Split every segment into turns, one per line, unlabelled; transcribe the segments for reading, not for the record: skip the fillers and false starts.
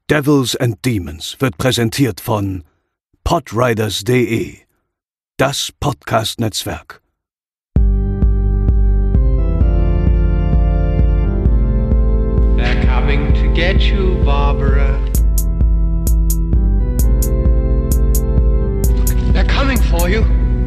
Devils and Demons wird präsentiert von podriders.de, das Podcast-Netzwerk.
They're coming to get you, Barbara. They're coming for you.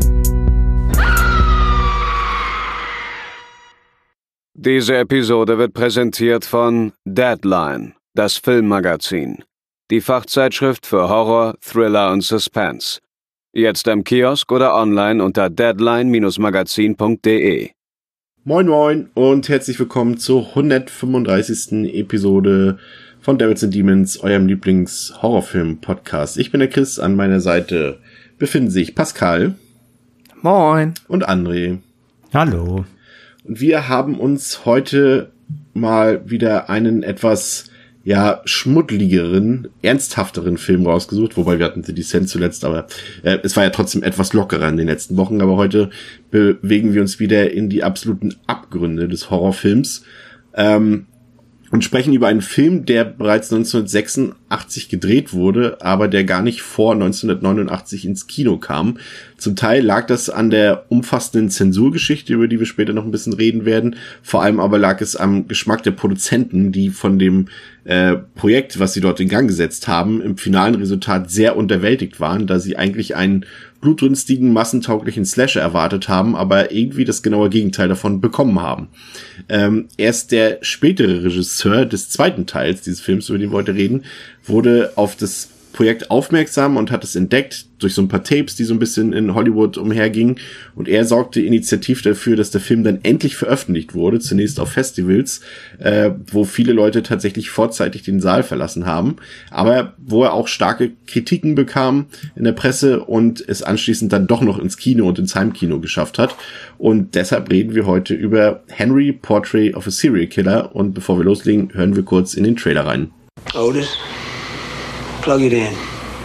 Diese Episode wird präsentiert von Deadline, das Filmmagazin. Die Fachzeitschrift für Horror, Thriller und Suspense. Jetzt im Kiosk oder online unter deadline-magazin.de.
Moin moin und herzlich willkommen zur 135. Episode von Devils and Demons, eurem Lieblings-Horrorfilm-Podcast. Ich bin der Chris, an meiner Seite befinden sich Pascal.
Moin.
Und André.
Hallo.
Und wir haben uns heute mal wieder einen etwas, schmuddligeren, ernsthafteren Film rausgesucht, wobei wir hatten The Descent zuletzt, aber es war ja trotzdem etwas lockerer in den letzten Wochen, aber heute bewegen wir uns wieder in die absoluten Abgründe des Horrorfilms und sprechen über einen Film, der bereits 1986 gedreht wurde, aber der gar nicht vor 1989 ins Kino kam. Zum Teil lag das an der umfassenden Zensurgeschichte, über die wir später noch ein bisschen reden werden. Vor allem aber lag es am Geschmack der Produzenten, die von dem Projekt, was sie dort in Gang gesetzt haben, im finalen Resultat sehr unterwältigt waren, da sie eigentlich einen blutrünstigen, massentauglichen Slasher erwartet haben, aber irgendwie das genaue Gegenteil davon bekommen haben. Erst der spätere Regisseur des zweiten Teils dieses Films, über den wir heute reden, wurde auf das Projekt aufmerksam und hat es entdeckt durch so ein paar Tapes, die so ein bisschen in Hollywood umhergingen, und er sorgte initiativ dafür, dass der Film dann endlich veröffentlicht wurde, zunächst auf Festivals, wo viele Leute tatsächlich vorzeitig den Saal verlassen haben, aber wo er auch starke Kritiken bekam in der Presse und es anschließend dann doch noch ins Kino und ins Heimkino geschafft hat. Und deshalb reden wir heute über Henry, Portrait of a Serial Killer, und bevor wir loslegen, hören wir kurz in den Trailer rein.
Otis, plug it in.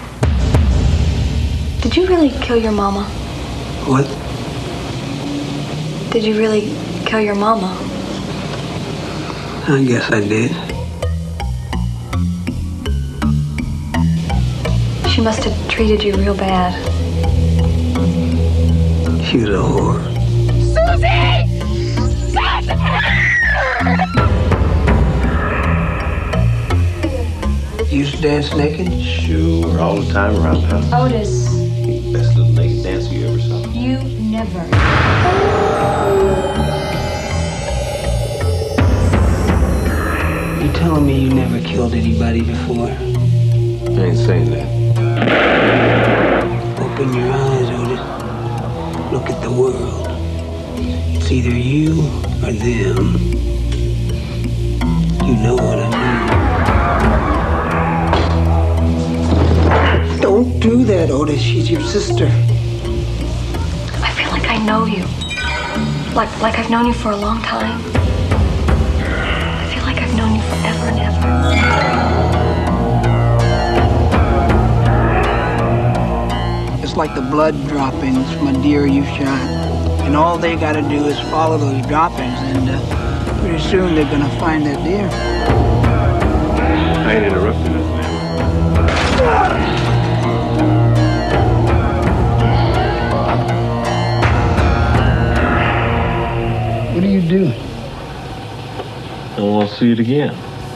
Did you really kill your mama?
What?
Did you really kill your mama?
I guess I did.
She must have treated you real bad.
She was a whore.
Susie!
You used to dance naked?
Sure, all the time around town.
Otis,
Best little naked dancer you ever saw.
you never.
You telling me you never killed anybody before?
I ain't saying that.
Open your eyes, Otis. Look at the world. It's either you or them. You know what I mean. Don't do that, Otis. She's your sister.
I feel like I know you. Like I've known you for a long time. I feel like I've known you forever and ever.
It's like the blood droppings from a deer you shot. And all they gotta do is follow those droppings, and pretty soon they're gonna find that deer.
I ain't interrupting this, man.
What are you doing?
I want to see it again.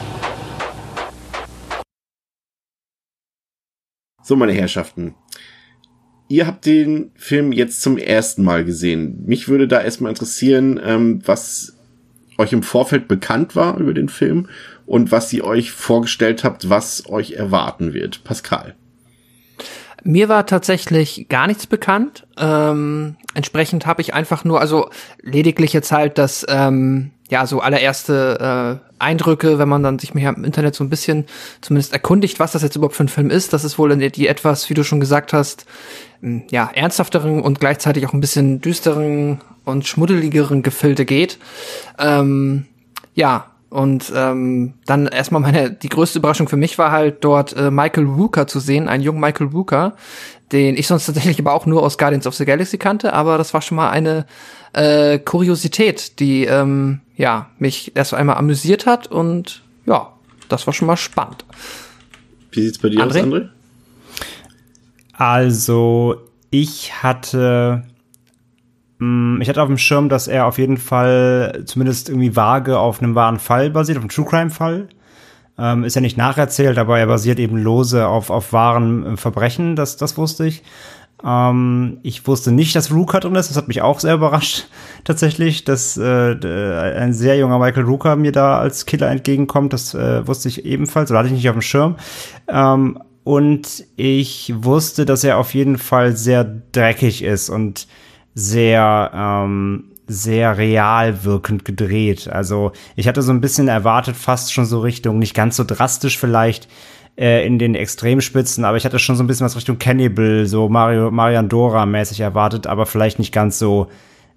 So, meine Herrschaften, ihr habt den Film jetzt zum ersten Mal gesehen. Mich würde da erstmal interessieren, was euch im Vorfeld bekannt war über den Film und was ihr euch vorgestellt habt, was euch erwarten wird. Pascal.
Mir war tatsächlich gar nichts bekannt. Entsprechend habe ich einfach nur, also lediglich jetzt halt das, so allererste Eindrücke, wenn man dann sich mehr im Internet so ein bisschen zumindest erkundigt, was das jetzt überhaupt für ein Film ist. Das ist wohl die etwas, wie du schon gesagt hast, ernsthafteren und gleichzeitig auch ein bisschen düsteren und schmuddeligeren Gefilde geht. Und dann erstmal die größte Überraschung für mich war halt dort Michael Rooker zu sehen, einen jungen Michael Rooker, den ich sonst tatsächlich aber auch nur aus Guardians of the Galaxy kannte, aber das war schon mal eine Kuriosität, die mich erst einmal amüsiert hat, und ja, das war schon mal spannend.
Wie sieht's bei dir aus, André?
Also, ich hatte auf dem Schirm, dass er auf jeden Fall zumindest irgendwie vage auf einem wahren Fall basiert, auf einem True-Crime-Fall. Ist ja nicht nacherzählt, aber er basiert eben lose auf wahren Verbrechen, das wusste ich. Ich wusste nicht, dass Rooker drin ist, das hat mich auch sehr überrascht, tatsächlich, dass ein sehr junger Michael Rooker mir da als Killer entgegenkommt, das wusste ich ebenfalls, oder hatte ich nicht auf dem Schirm. Und ich wusste, dass er auf jeden Fall sehr dreckig ist und sehr real wirkend gedreht. Also ich hatte so ein bisschen erwartet, fast schon so Richtung, nicht ganz so drastisch vielleicht in den Extremspitzen, aber ich hatte schon so ein bisschen was Richtung Cannibal, so Mariandora-mäßig erwartet, aber vielleicht nicht ganz so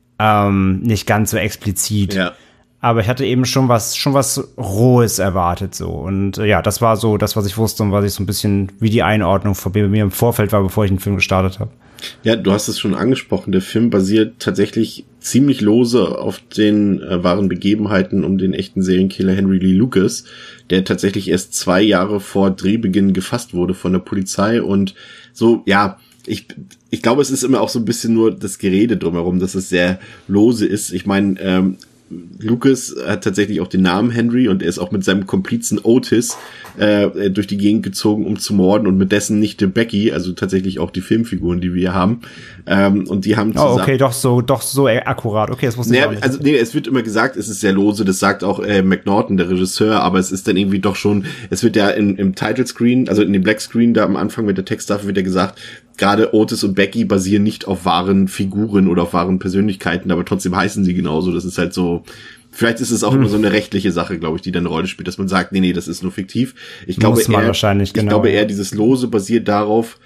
explizit. Ja. Aber ich hatte eben schon was Rohes erwartet, so. Und ja, das war so das, was ich wusste und was ich so ein bisschen wie die Einordnung bei mir im Vorfeld war, bevor ich den Film gestartet habe.
Ja, du hast es schon angesprochen. Der Film basiert tatsächlich ziemlich lose auf den wahren Begebenheiten um den echten Serienkiller Henry Lee Lucas, der tatsächlich erst 2 Jahre vor Drehbeginn gefasst wurde von der Polizei. Und so, ja, ich glaube, es ist immer auch so ein bisschen nur das Gerede drumherum, dass es sehr lose ist. Ich meine, Lucas hat tatsächlich auch den Namen Henry und er ist auch mit seinem Komplizen Otis durch die Gegend gezogen, um zu morden, und mit dessen Nichte Becky, also tatsächlich auch die Filmfiguren, die wir hier haben. Und die haben zusammen...
Oh, okay, doch so akkurat. Okay, das wusste ich auch nicht.
Also, es wird immer gesagt, es ist sehr lose, das sagt auch McNaughton, der Regisseur, aber es ist dann irgendwie doch schon, es wird ja im Title Screen, also in dem Black Screen, da am Anfang mit der Texttafel wird ja gesagt, gerade Otis und Becky basieren nicht auf wahren Figuren oder auf wahren Persönlichkeiten, aber trotzdem heißen sie genauso. Das ist halt so, vielleicht ist es auch immer so eine rechtliche Sache, glaube ich, die dann eine Rolle spielt, dass man sagt, nee, das ist nur fiktiv. Ich glaube eher, dieses Lose basiert darauf,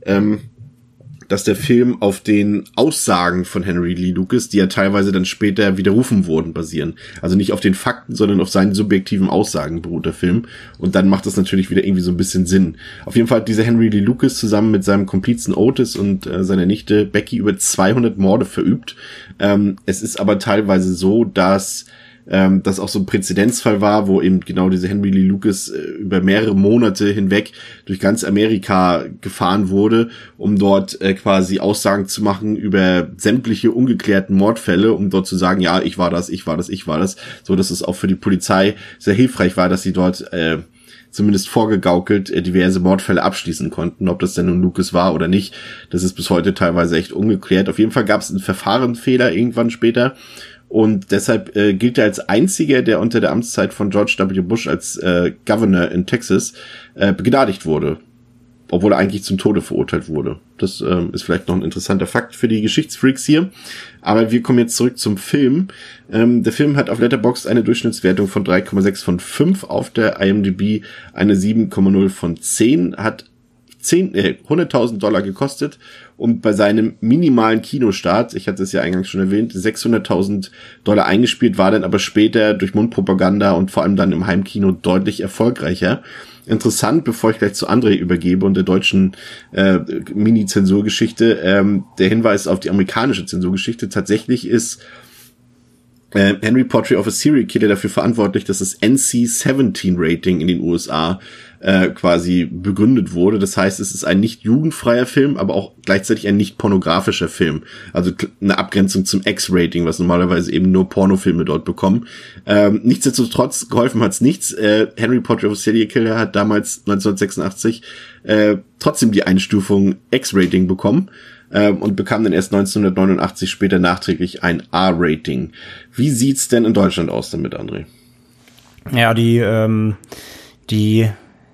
dass der Film auf den Aussagen von Henry Lee Lucas, die ja teilweise dann später widerrufen wurden, basieren. Also nicht auf den Fakten, sondern auf seinen subjektiven Aussagen beruht der Film. Und dann macht das natürlich wieder irgendwie so ein bisschen Sinn. Auf jeden Fall hat dieser Henry Lee Lucas zusammen mit seinem Komplizen Otis und seiner Nichte Becky über 200 Morde verübt. Es ist aber teilweise so, dass das auch so ein Präzedenzfall war, wo eben genau diese Henry Lee Lucas über mehrere Monate hinweg durch ganz Amerika gefahren wurde, um dort quasi Aussagen zu machen über sämtliche ungeklärten Mordfälle, um dort zu sagen, ja, ich war das, so dass es auch für die Polizei sehr hilfreich war, dass sie dort zumindest vorgegaukelt diverse Mordfälle abschließen konnten. Ob das denn nun Lucas war oder nicht, das ist bis heute teilweise echt ungeklärt. Auf jeden Fall gab es einen Verfahrensfehler irgendwann später. Und deshalb gilt er als einziger, der unter der Amtszeit von George W. Bush als Governor in Texas begnadigt wurde, obwohl er eigentlich zum Tode verurteilt wurde. Das ist vielleicht noch ein interessanter Fakt für die Geschichtsfreaks hier. Aber wir kommen jetzt zurück zum Film. Der Film hat auf Letterboxd eine Durchschnittswertung von 3,6 von 5, auf der IMDb eine 7,0 von 10, hat $100.000 gekostet und bei seinem minimalen Kinostart, ich hatte es ja eingangs schon erwähnt, $600.000 eingespielt, war dann aber später durch Mundpropaganda und vor allem dann im Heimkino deutlich erfolgreicher. Interessant, bevor ich gleich zu André übergebe und der deutschen Mini-Zensurgeschichte, der Hinweis auf die amerikanische Zensurgeschichte. Tatsächlich ist Henry Portrait of a Serial Killer dafür verantwortlich, dass das NC-17-Rating in den USA quasi begründet wurde. Das heißt, es ist ein nicht jugendfreier Film, aber auch gleichzeitig ein nicht pornografischer Film. Also eine Abgrenzung zum X-Rating, was normalerweise eben nur Pornofilme dort bekommen. Nichtsdestotrotz, geholfen hat's nichts. Henry Portrait of a Serial Killer hat damals 1986 trotzdem die Einstufung X-Rating bekommen. Und bekam dann erst 1989 später nachträglich ein R-Rating. Wie sieht's denn in Deutschland aus damit, André?
Ja, die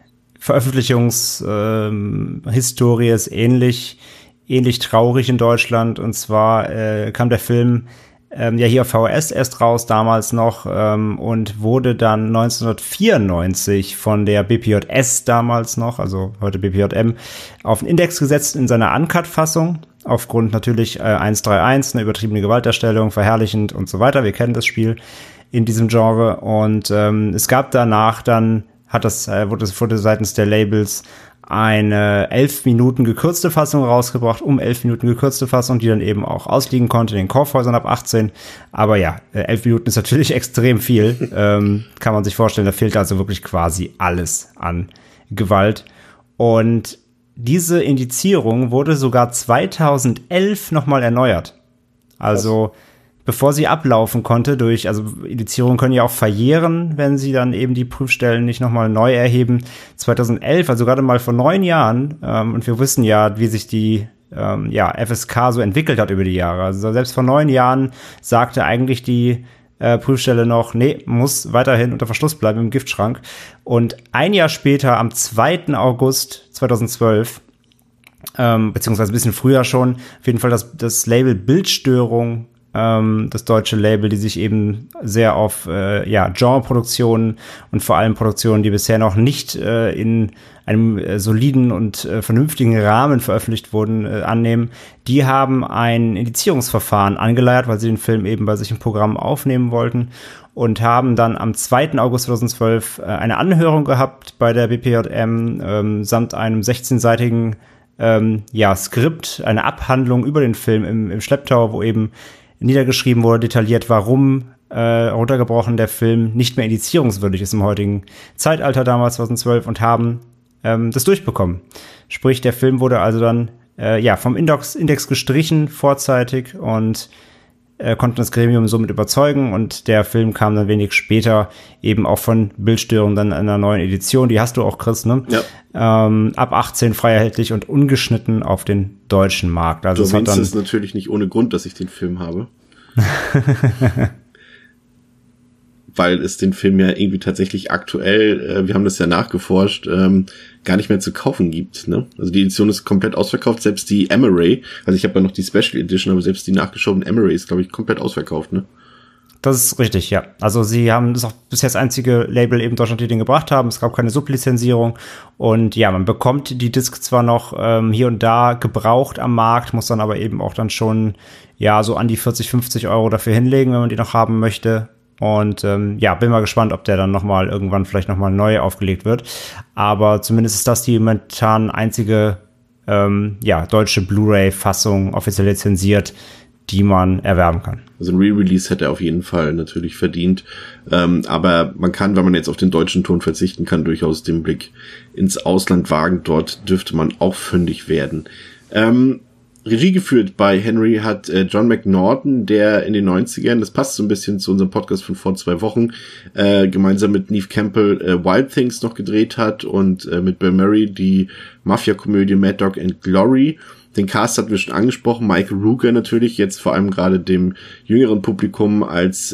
Veröffentlichungshistorie ist ähnlich traurig in Deutschland. Und zwar kam der Film ja hier auf VHS erst raus, damals noch, und wurde dann 1994 von der BPJS damals noch, also heute BPJM, auf den Index gesetzt in seiner Uncut-Fassung, aufgrund natürlich 131, eine übertriebene Gewaltdarstellung, verherrlichend und so weiter. Wir kennen das Spiel in diesem Genre. Und es gab danach dann, wurde seitens der Labels eine 11 Minuten gekürzte Fassung rausgebracht, 11 Minuten gekürzte Fassung, die dann eben auch ausliegen konnte in den Kaufhäusern ab 18. Aber ja, 11 Minuten ist natürlich extrem viel. Kann man sich vorstellen, da fehlt also wirklich quasi alles an Gewalt. Und diese Indizierung wurde sogar 2011 nochmal erneuert. Also bevor sie ablaufen konnte also Indizierungen können ja auch verjähren, wenn sie dann eben die Prüfstellen nicht nochmal neu erheben. 2011, also gerade mal vor 9 Jahren, und wir wissen ja, wie sich die FSK so entwickelt hat über die Jahre. Also selbst vor 9 Jahren sagte eigentlich die Prüfstelle noch, nee, muss weiterhin unter Verschluss bleiben im Giftschrank. Und ein Jahr später, am 2. August 2012, beziehungsweise ein bisschen früher schon, auf jeden Fall das Label Bildstörung, das deutsche Label, die sich eben sehr auf Genreproduktionen und vor allem Produktionen, die bisher noch nicht in einem soliden und vernünftigen Rahmen veröffentlicht wurden, annehmen. Die haben ein Indizierungsverfahren angeleiert, weil sie den Film eben bei sich im Programm aufnehmen wollten und haben dann am 2. August 2012 eine Anhörung gehabt bei der BPJM samt einem 16-seitigen Skript, eine Abhandlung über den Film im Schlepptau, wo eben niedergeschrieben wurde, detailliert, warum runtergebrochen der Film nicht mehr indizierungswürdig ist im heutigen Zeitalter, damals 2012, und haben das durchbekommen. Sprich, der Film wurde also dann vom Index gestrichen vorzeitig und konnten das Gremium somit überzeugen, und der Film kam dann wenig später eben auch von Bildstörung dann in einer neuen Edition, die hast du auch, Chris, ne? Ja. Ab 18 frei erhältlich und ungeschnitten auf den deutschen Markt. Also
du erwähnst es natürlich nicht ohne Grund, dass ich den Film habe. Weil es den Film ja irgendwie tatsächlich aktuell, wir haben das ja nachgeforscht, gar nicht mehr zu kaufen gibt, ne? Also die Edition ist komplett ausverkauft, selbst die Emery, also ich habe ja noch die Special Edition, aber selbst die nachgeschobene Emery ist, glaube ich, komplett ausverkauft, ne?
Das ist richtig, ja. Also sie haben das auch bisher das einzige Label eben in Deutschland, die den gebracht haben. Es gab keine Sublizenzierung. Und ja, man bekommt die Disc zwar noch hier und da gebraucht am Markt, muss dann aber eben auch dann schon so an die 40, 50 Euro dafür hinlegen, wenn man die noch haben möchte. Und bin mal gespannt, ob der dann irgendwann vielleicht nochmal neu aufgelegt wird. Aber zumindest ist das die momentan einzige deutsche Blu-ray-Fassung, offiziell lizenziert, die man erwerben kann.
Also ein Re-Release hätte er auf jeden Fall natürlich verdient. Aber man kann, wenn man jetzt auf den deutschen Ton verzichten kann, durchaus den Blick ins Ausland wagen. Dort dürfte man auch fündig werden. Regie geführt bei Henry hat John McNaughton, der in den 90ern, das passt so ein bisschen zu unserem Podcast von vor 2 Wochen, gemeinsam mit Neve Campbell Wild Things noch gedreht hat und mit Bill Murray die Mafia-Komödie Mad Dog and Glory. Den Cast hatten wir schon angesprochen, Michael Rooker natürlich, jetzt vor allem gerade dem jüngeren Publikum als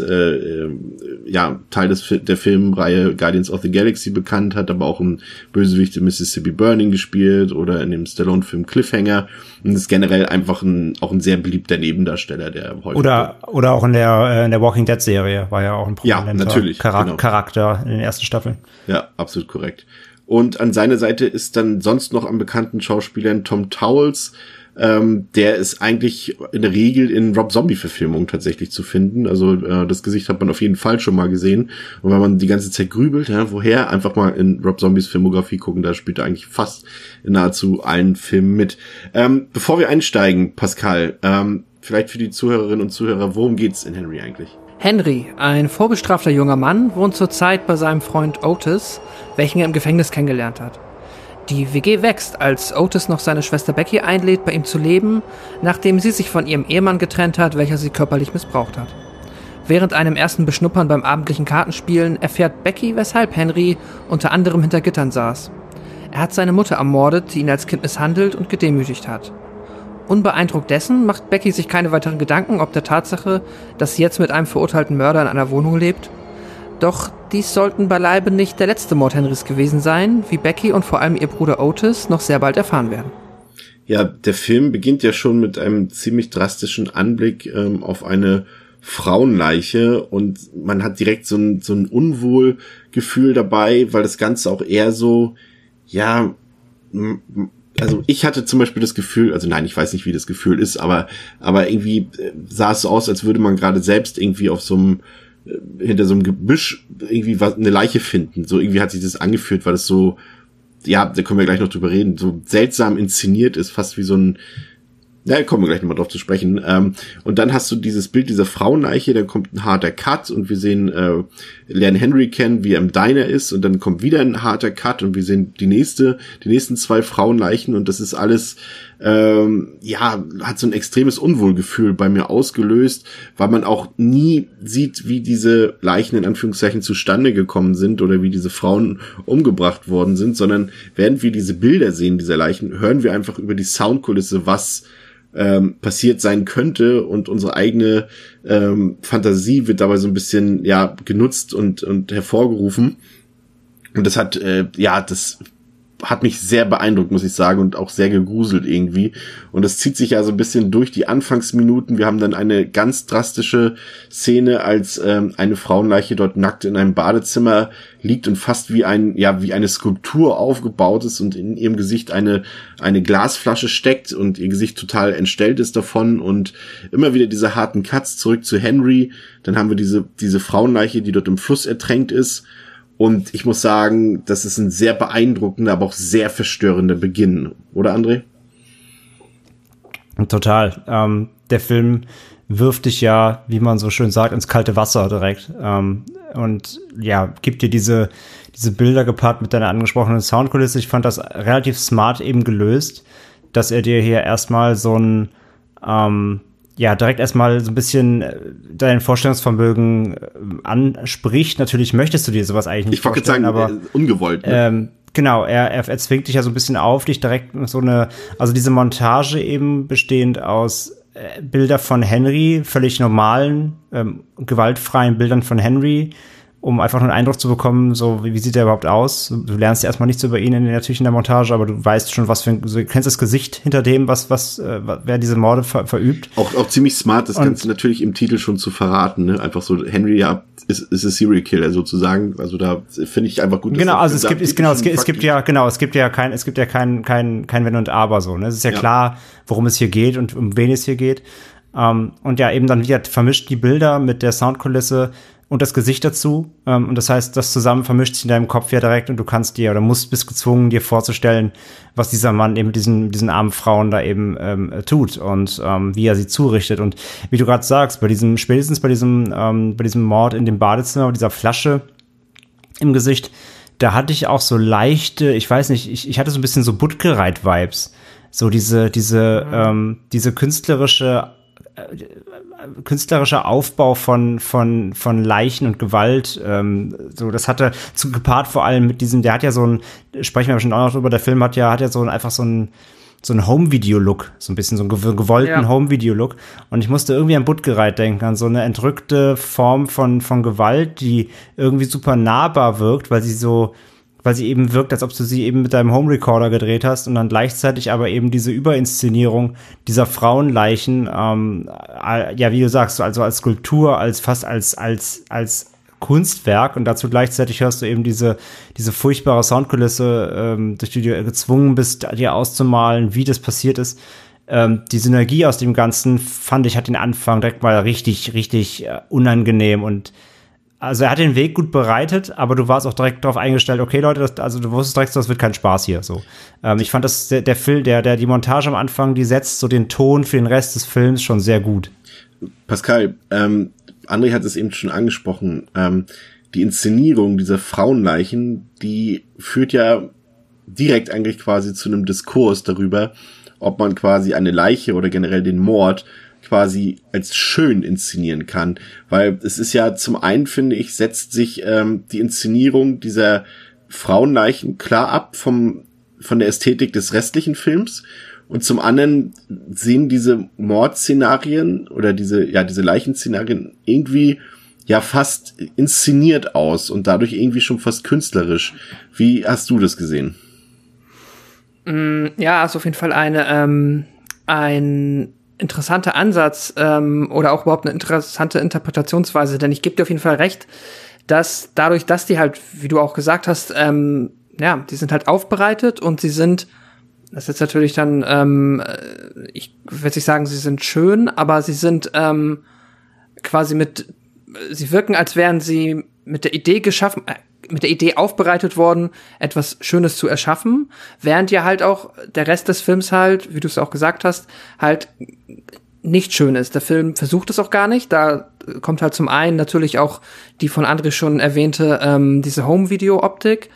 Teil der Filmreihe Guardians of the Galaxy bekannt, hat aber auch im Bösewicht in Mississippi Burning gespielt oder in dem Stallone-Film Cliffhanger und ist generell einfach auch ein sehr beliebter Nebendarsteller, der häufig...
Oder auch in der Walking Dead-Serie war ja auch ein prominenter Charakter in den ersten Staffeln.
Ja, absolut korrekt. Und an seiner Seite ist dann sonst noch am bekannten Schauspielern Tom Towles. Der ist eigentlich in der Regel in Rob-Zombie-Verfilmungen tatsächlich zu finden. Also das Gesicht hat man auf jeden Fall schon mal gesehen. Und wenn man die ganze Zeit grübelt, woher, einfach mal in Rob Zombies Filmografie gucken, da spielt er eigentlich fast in nahezu allen Filmen mit. Bevor wir einsteigen, Pascal, vielleicht für die Zuhörerinnen und Zuhörer, worum geht's in Henry eigentlich?
Henry, ein vorbestrafter junger Mann, wohnt zurzeit bei seinem Freund Otis, welchen er im Gefängnis kennengelernt hat. Die WG wächst, als Otis noch seine Schwester Becky einlädt, bei ihm zu leben, nachdem sie sich von ihrem Ehemann getrennt hat, welcher sie körperlich missbraucht hat. Während einem ersten Beschnuppern beim abendlichen Kartenspielen erfährt Becky, weshalb Henry unter anderem hinter Gittern saß. Er hat seine Mutter ermordet, die ihn als Kind misshandelt und gedemütigt hat. Unbeeindruckt dessen macht Becky sich keine weiteren Gedanken ob der Tatsache, dass sie jetzt mit einem verurteilten Mörder in einer Wohnung lebt. Doch dies sollten beileibe nicht der letzte Mord Henrys gewesen sein, wie Becky und vor allem ihr Bruder Otis noch sehr bald erfahren werden.
Ja, der Film beginnt ja schon mit einem ziemlich drastischen Anblick auf eine Frauenleiche und man hat direkt so ein Unwohlgefühl dabei, weil das Ganze auch eher so, also ich hatte zum Beispiel das Gefühl, also nein, ich weiß nicht, wie das Gefühl ist, aber irgendwie sah es so aus, als würde man gerade selbst irgendwie auf hinter so einem Gebüsch irgendwie eine Leiche finden. So irgendwie hat sich das angefühlt, weil es so, da können wir gleich noch drüber reden, so seltsam inszeniert ist, fast wie so ein Ja, kommen wir gleich nochmal drauf zu sprechen. Und dann hast du dieses Bild dieser Frauenleiche, dann kommt ein harter Cut und wir sehen, lernen Henry kennen, wie er im Diner ist, und dann kommt wieder ein harter Cut und wir sehen die nächsten 2 Frauenleichen, und das ist alles, hat so ein extremes Unwohlgefühl bei mir ausgelöst, weil man auch nie sieht, wie diese Leichen in Anführungszeichen zustande gekommen sind oder wie diese Frauen umgebracht worden sind, sondern während wir diese Bilder sehen, dieser Leichen, hören wir einfach über die Soundkulisse, was passiert sein könnte, und unsere eigene Fantasie wird dabei so ein bisschen genutzt und hervorgerufen, und das hat mich sehr beeindruckt, muss ich sagen, und auch sehr gegruselt irgendwie. Und das zieht sich ja so ein bisschen durch die Anfangsminuten. Wir haben dann eine ganz drastische Szene, als eine Frauenleiche dort nackt in einem Badezimmer liegt und fast wie eine Skulptur aufgebaut ist und in ihrem Gesicht eine Glasflasche steckt und ihr Gesicht total entstellt ist davon, und immer wieder diese harten Cuts zurück zu Henry. Dann haben wir diese Frauenleiche, die dort im Fluss ertränkt ist. Und ich muss sagen, das ist ein sehr beeindruckender, aber auch sehr verstörender Beginn. Oder, André?
Total. Der Film wirft dich ja, wie man so schön sagt, ins kalte Wasser direkt. Und ja, gibt dir diese Bilder gepaart mit deiner angesprochenen Soundkulisse. Ich fand das relativ smart eben gelöst, dass er dir hier erstmal so ein direkt erstmal so ein bisschen dein Vorstellungsvermögen anspricht. Natürlich möchtest du dir sowas eigentlich nicht vorstellen. Ich wollte sagen,
aber ungewollt. Ne?
Genau, er zwingt dich ja so ein bisschen auf, dich direkt also diese Montage eben bestehend aus Bilder von Henry, völlig normalen, gewaltfreien Bildern von Henry, um einfach nur einen Eindruck zu bekommen, so wie sieht er überhaupt aus. Du lernst erstmal nichts über ihn natürlich in der Montage, aber du weißt schon, du kennst das Gesicht hinter dem, wer diese Morde verübt.
Auch ziemlich smart, das Ganze natürlich im Titel schon zu verraten, ne? Einfach so, Henry ist ein Serial Killer sozusagen. Also da finde ich einfach gut.
Genau, also es gibt ja kein Wenn und Aber so, ne? Es ist ja klar, worum es hier geht und um wen es hier geht. Und ja, eben dann wieder vermischt die Bilder mit der Soundkulisse und das Gesicht dazu. Und das heißt, das zusammen vermischt sich in deinem Kopf ja direkt, und du bist gezwungen, dir vorzustellen, was dieser Mann eben mit diesen armen Frauen da eben tut und wie er sie zurichtet. Und wie du gerade sagst, spätestens bei diesem Mord in dem Badezimmer, dieser Flasche im Gesicht, da hatte ich auch so leichte, ich weiß nicht, ich hatte so ein bisschen so Buttgereit-Vibes. So diese künstlerischer Aufbau von Leichen und Gewalt, das hatte gepaart vor allem mit diesem, der hat ja sprechen wir bestimmt auch noch drüber, der Film hat ja einfach so einen Home-Video-Look, so ein bisschen so einen gewollten Home-Video-Look, und ich musste irgendwie an Buttgereit denken, an so eine entrückte Form von Gewalt, die irgendwie super nahbar wirkt, weil sie eben wirkt, als ob du sie eben mit deinem Home-Recorder gedreht hast, und dann gleichzeitig aber eben diese Überinszenierung dieser Frauenleichen, wie du sagst, also als Skulptur, fast als Kunstwerk, und dazu gleichzeitig hörst du eben diese furchtbare Soundkulisse, durch die du gezwungen bist, dir auszumalen, wie das passiert ist. Die Synergie aus dem Ganzen, fand ich, hat den Anfang direkt mal richtig, richtig unangenehm, und also er hat den Weg gut bereitet, aber du warst auch direkt darauf eingestellt, okay Leute, du wusstest direkt, das wird kein Spaß hier. So, ich fand, dass der Film, die Montage am Anfang, die setzt so den Ton für den Rest des Films schon sehr gut.
Pascal, André hat es eben schon angesprochen, die Inszenierung dieser Frauenleichen, die führt ja direkt eigentlich quasi zu einem Diskurs darüber, ob man quasi eine Leiche oder generell den Mord quasi als schön inszenieren kann, weil es ist ja zum einen, finde ich, setzt sich die Inszenierung dieser Frauenleichen klar ab von der Ästhetik des restlichen Films, und zum anderen sehen diese Mordszenarien oder diese Leichenszenarien irgendwie fast inszeniert aus und dadurch irgendwie schon fast künstlerisch. Wie hast du das gesehen?
Ja, ist auf jeden Fall ein interessanter Ansatz oder auch überhaupt eine interessante Interpretationsweise, denn ich gebe dir auf jeden Fall recht, dass dadurch, dass die halt, wie du auch gesagt hast, die sind halt aufbereitet, und sie sind, das ist jetzt natürlich dann, ich würde nicht sagen, sie sind schön, aber sie sind quasi sie wirken, als wären sie mit der Idee mit der Idee aufbereitet worden, etwas Schönes zu erschaffen, während ja halt auch der Rest des Films halt, wie du es auch gesagt hast, halt nicht schön ist. Der Film versucht es auch gar nicht. Da kommt halt zum einen natürlich auch die von André schon erwähnte diese Home-Video-Optik.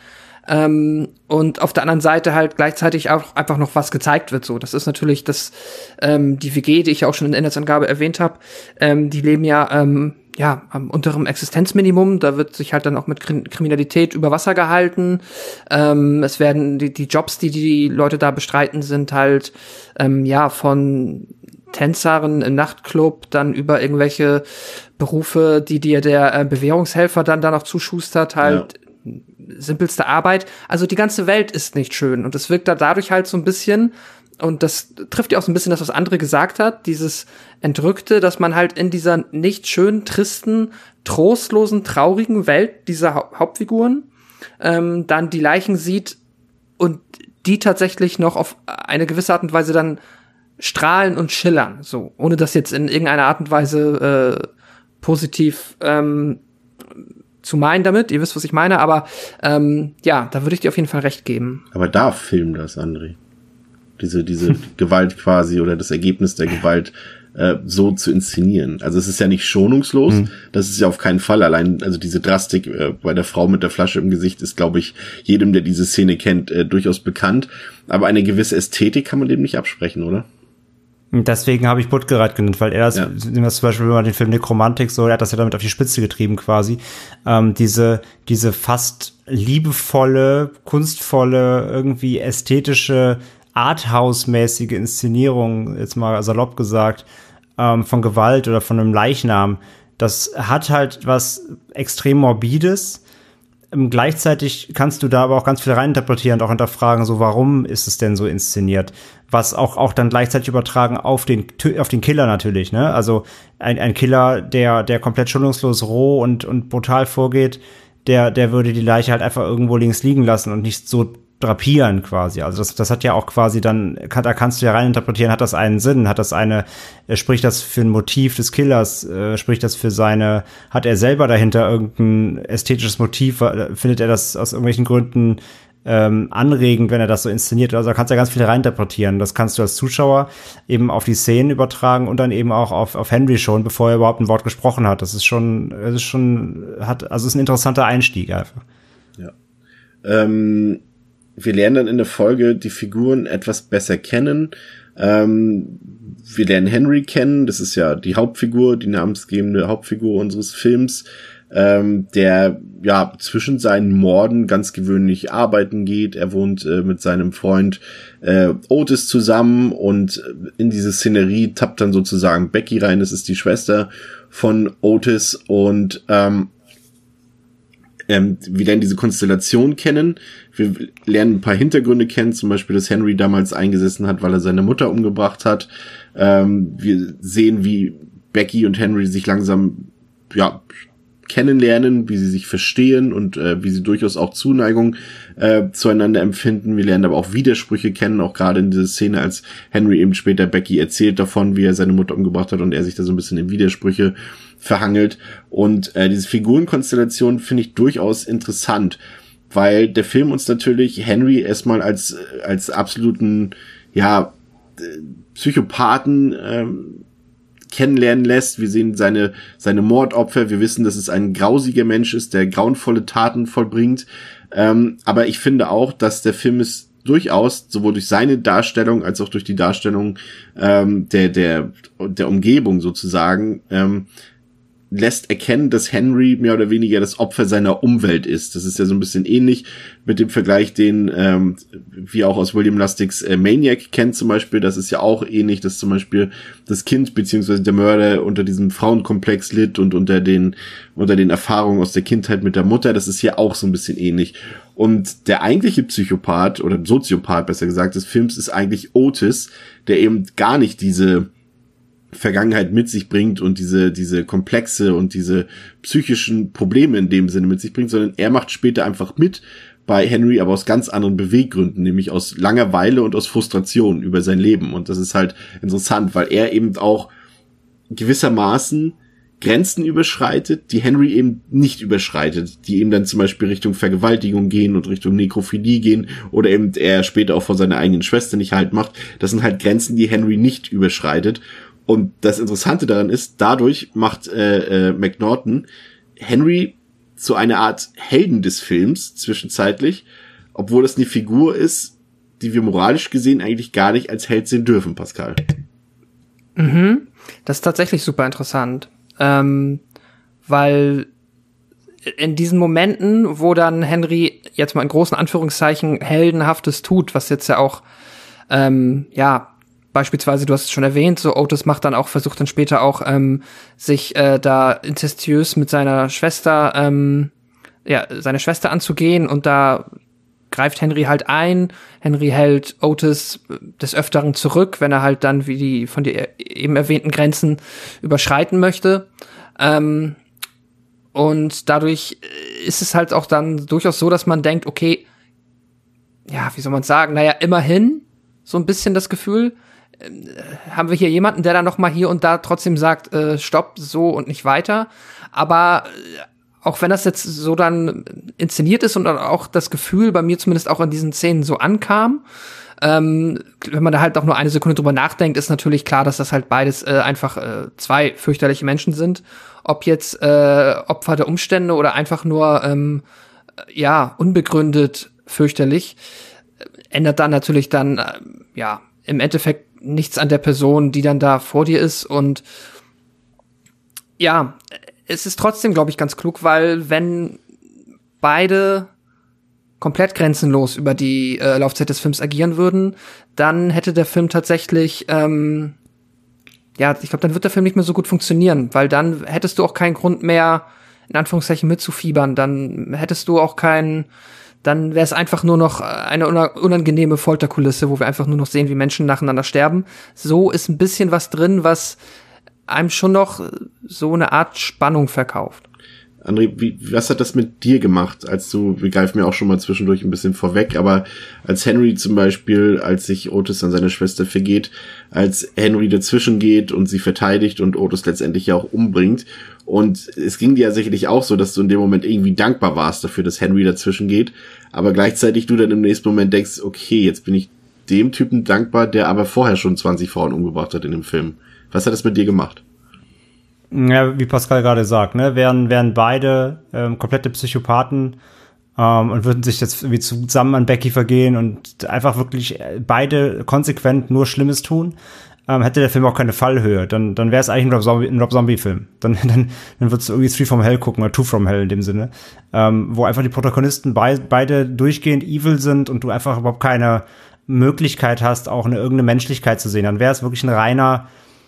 Und auf der anderen Seite halt gleichzeitig auch einfach noch was gezeigt wird. So, das ist natürlich die WG, die ich ja auch schon in der Inhaltsangabe erwähnt habe. Die leben ja am unteren Existenzminimum. Da wird sich halt dann auch mit Kriminalität über Wasser gehalten. Es werden die Jobs, die Leute da bestreiten, sind halt von Tänzerin im Nachtclub, dann über irgendwelche Berufe, die dir der Bewährungshelfer dann da noch zuschustert, halt simpelste Arbeit. Also die ganze Welt ist nicht schön und es wirkt da dadurch halt so ein bisschen, und das trifft ja auch so ein bisschen das, was André gesagt hat, dieses Entrückte, dass man halt in dieser nicht schönen, tristen, trostlosen, traurigen Welt dieser Hauptfiguren dann die Leichen sieht und die tatsächlich noch auf eine gewisse Art und Weise dann strahlen und schillern, so, ohne das jetzt in irgendeiner Art und Weise positiv zu meinen damit, ihr wisst, was ich meine, aber da würde ich dir auf jeden Fall recht geben.
Aber darf Film das, André? Diese Gewalt quasi oder das Ergebnis der Gewalt so zu inszenieren. Also es ist ja nicht schonungslos, das ist ja auf keinen Fall allein, also diese Drastik bei der Frau mit der Flasche im Gesicht ist, glaube ich, jedem, der diese Szene kennt, durchaus bekannt, aber eine gewisse Ästhetik kann man dem nicht absprechen, oder?
Deswegen habe ich Buttgereit genannt, weil er das, zum Beispiel, wenn man den Film Nekromantik so, er hat das ja damit auf die Spitze getrieben quasi, diese fast liebevolle, kunstvolle, irgendwie ästhetische, Arthouse-mäßige Inszenierung, jetzt mal salopp gesagt, von Gewalt oder von einem Leichnam, das hat halt was extrem Morbides. Gleichzeitig kannst du da aber auch ganz viel reininterpretieren und auch hinterfragen, so warum ist es denn so inszeniert? Was auch dann gleichzeitig übertragen auf den Killer natürlich, ne? Also ein Killer, der komplett schonungslos roh und brutal vorgeht, der würde die Leiche halt einfach irgendwo links liegen lassen und nicht so drapieren quasi. Also das hat ja auch quasi dann, da kannst du ja reininterpretieren, hat das einen Sinn, spricht das für ein Motiv des Killers, spricht das für hat er selber dahinter irgendein ästhetisches Motiv, findet er das aus irgendwelchen Gründen anregend, wenn er das so inszeniert. Also da kannst du ja ganz viel reininterpretieren. Das kannst du als Zuschauer eben auf die Szenen übertragen und dann eben auch auf Henry schon, bevor er überhaupt ein Wort gesprochen hat. Das ist ist ein interessanter Einstieg einfach.
Ja. Wir lernen dann in der Folge die Figuren etwas besser kennen. Wir lernen Henry kennen, das ist ja die Hauptfigur, die namensgebende Hauptfigur unseres Films, der ja zwischen seinen Morden ganz gewöhnlich arbeiten geht. Er wohnt mit seinem Freund Otis zusammen und in diese Szenerie tappt dann sozusagen Becky rein, das ist die Schwester von Otis, und wir lernen diese Konstellation kennen, wir lernen ein paar Hintergründe kennen, zum Beispiel, dass Henry damals eingesessen hat, weil er seine Mutter umgebracht hat. Wir sehen, wie Becky und Henry sich langsam kennenlernen, wie sie sich verstehen und wie sie durchaus auch Zuneigung zueinander empfinden. Wir lernen aber auch Widersprüche kennen, auch gerade in dieser Szene, als Henry eben später Becky erzählt davon, wie er seine Mutter umgebracht hat und er sich da so ein bisschen in Widersprüche verhangelt. Und diese Figurenkonstellation finde ich durchaus interessant, weil der Film uns natürlich Henry erstmal als absoluten Psychopathen kennenlernen lässt. Wir sehen seine Mordopfer. Wir wissen, dass es ein grausiger Mensch ist, der grauenvolle Taten vollbringt. Aber ich finde auch, dass der Film es durchaus sowohl durch seine Darstellung als auch durch die Darstellung der Umgebung sozusagen lässt erkennen, dass Henry mehr oder weniger das Opfer seiner Umwelt ist. Das ist ja so ein bisschen ähnlich mit dem Vergleich, den wir auch aus William Lustigs Maniac kennen zum Beispiel. Das ist ja auch ähnlich, dass zum Beispiel das Kind beziehungsweise der Mörder unter diesem Frauenkomplex litt und unter den Erfahrungen aus der Kindheit mit der Mutter. Das ist hier auch so ein bisschen ähnlich. Und der eigentliche Psychopath oder Soziopath, besser gesagt, des Films ist eigentlich Otis, der eben gar nicht diese Vergangenheit mit sich bringt und diese Komplexe und diese psychischen Probleme in dem Sinne mit sich bringt, sondern er macht später einfach mit bei Henry, aber aus ganz anderen Beweggründen, nämlich aus Langeweile und aus Frustration über sein Leben. Und das ist halt interessant, weil er eben auch gewissermaßen Grenzen überschreitet, die Henry eben nicht überschreitet, die eben dann zum Beispiel Richtung Vergewaltigung gehen und Richtung Nekrophilie gehen oder eben er später auch vor seiner eigenen Schwester nicht halt macht. Das sind halt Grenzen, die Henry nicht überschreitet. Und das Interessante daran ist, dadurch macht McNaughton Henry zu einer Art Helden des Films zwischenzeitlich, obwohl das eine Figur ist, die wir moralisch gesehen eigentlich gar nicht als Held sehen dürfen, Pascal.
Mhm. Das ist tatsächlich super interessant. Weil in diesen Momenten, wo dann Henry jetzt mal in großen Anführungszeichen Heldenhaftes tut, was jetzt ja auch, beispielsweise, du hast es schon erwähnt, so Otis versucht dann später auch, sich da inzestiös mit seiner Schwester, seine Schwester anzugehen und da greift Henry halt ein. Henry hält Otis des Öfteren zurück, wenn er halt dann wie die von dir eben erwähnten Grenzen überschreiten möchte. Und dadurch ist es halt auch dann durchaus so, dass man denkt, okay, ja, wie soll man sagen, naja, immerhin so ein bisschen das Gefühl, haben wir hier jemanden, der dann noch mal hier und da trotzdem sagt, stopp, so und nicht weiter. Aber auch wenn das jetzt so dann inszeniert ist und auch das Gefühl bei mir zumindest auch in diesen Szenen so ankam, wenn man da halt auch nur eine Sekunde drüber nachdenkt, ist natürlich klar, dass das halt beides einfach zwei fürchterliche Menschen sind. Ob jetzt Opfer der Umstände oder einfach nur unbegründet fürchterlich, ändert dann natürlich dann im Endeffekt nichts an der Person, die dann da vor dir ist. Und ja, es ist trotzdem, glaube ich, ganz klug, weil wenn beide komplett grenzenlos über die Laufzeit des Films agieren würden, dann hätte der Film tatsächlich, ich glaube, dann wird der Film nicht mehr so gut funktionieren, weil dann hättest du auch keinen Grund mehr, in Anführungszeichen, mitzufiebern, dann hättest du auch dann wäre es einfach nur noch eine unangenehme Folterkulisse, wo wir einfach nur noch sehen, wie Menschen nacheinander sterben. So ist ein bisschen was drin, was einem schon noch so eine Art Spannung verkauft.
André, was hat das mit dir gemacht, wir greifen mir auch schon mal zwischendurch ein bisschen vorweg, aber als Henry zum Beispiel, als sich Otis an seine Schwester vergeht, als Henry dazwischen geht und sie verteidigt und Otis letztendlich ja auch umbringt, und es ging dir ja sicherlich auch so, dass du in dem Moment irgendwie dankbar warst dafür, dass Henry dazwischen geht, aber gleichzeitig du dann im nächsten Moment denkst, okay, jetzt bin ich dem Typen dankbar, der aber vorher schon 20 Frauen umgebracht hat in dem Film. Was hat das mit dir gemacht?
Ja, wie Pascal gerade sagt, ne, wären beide komplette Psychopathen und würden sich jetzt irgendwie zusammen an Becky vergehen und einfach wirklich beide konsequent nur Schlimmes tun, hätte der Film auch keine Fallhöhe. Dann wäre es eigentlich ein Rob-Zombie-Film. Dann würdest du irgendwie 3 from Hell gucken oder 2 from Hell in dem Sinne, wo einfach die Protagonisten beide durchgehend evil sind und du einfach überhaupt keine Möglichkeit hast, auch irgendeine Menschlichkeit zu sehen. Dann wäre es wirklich ein reiner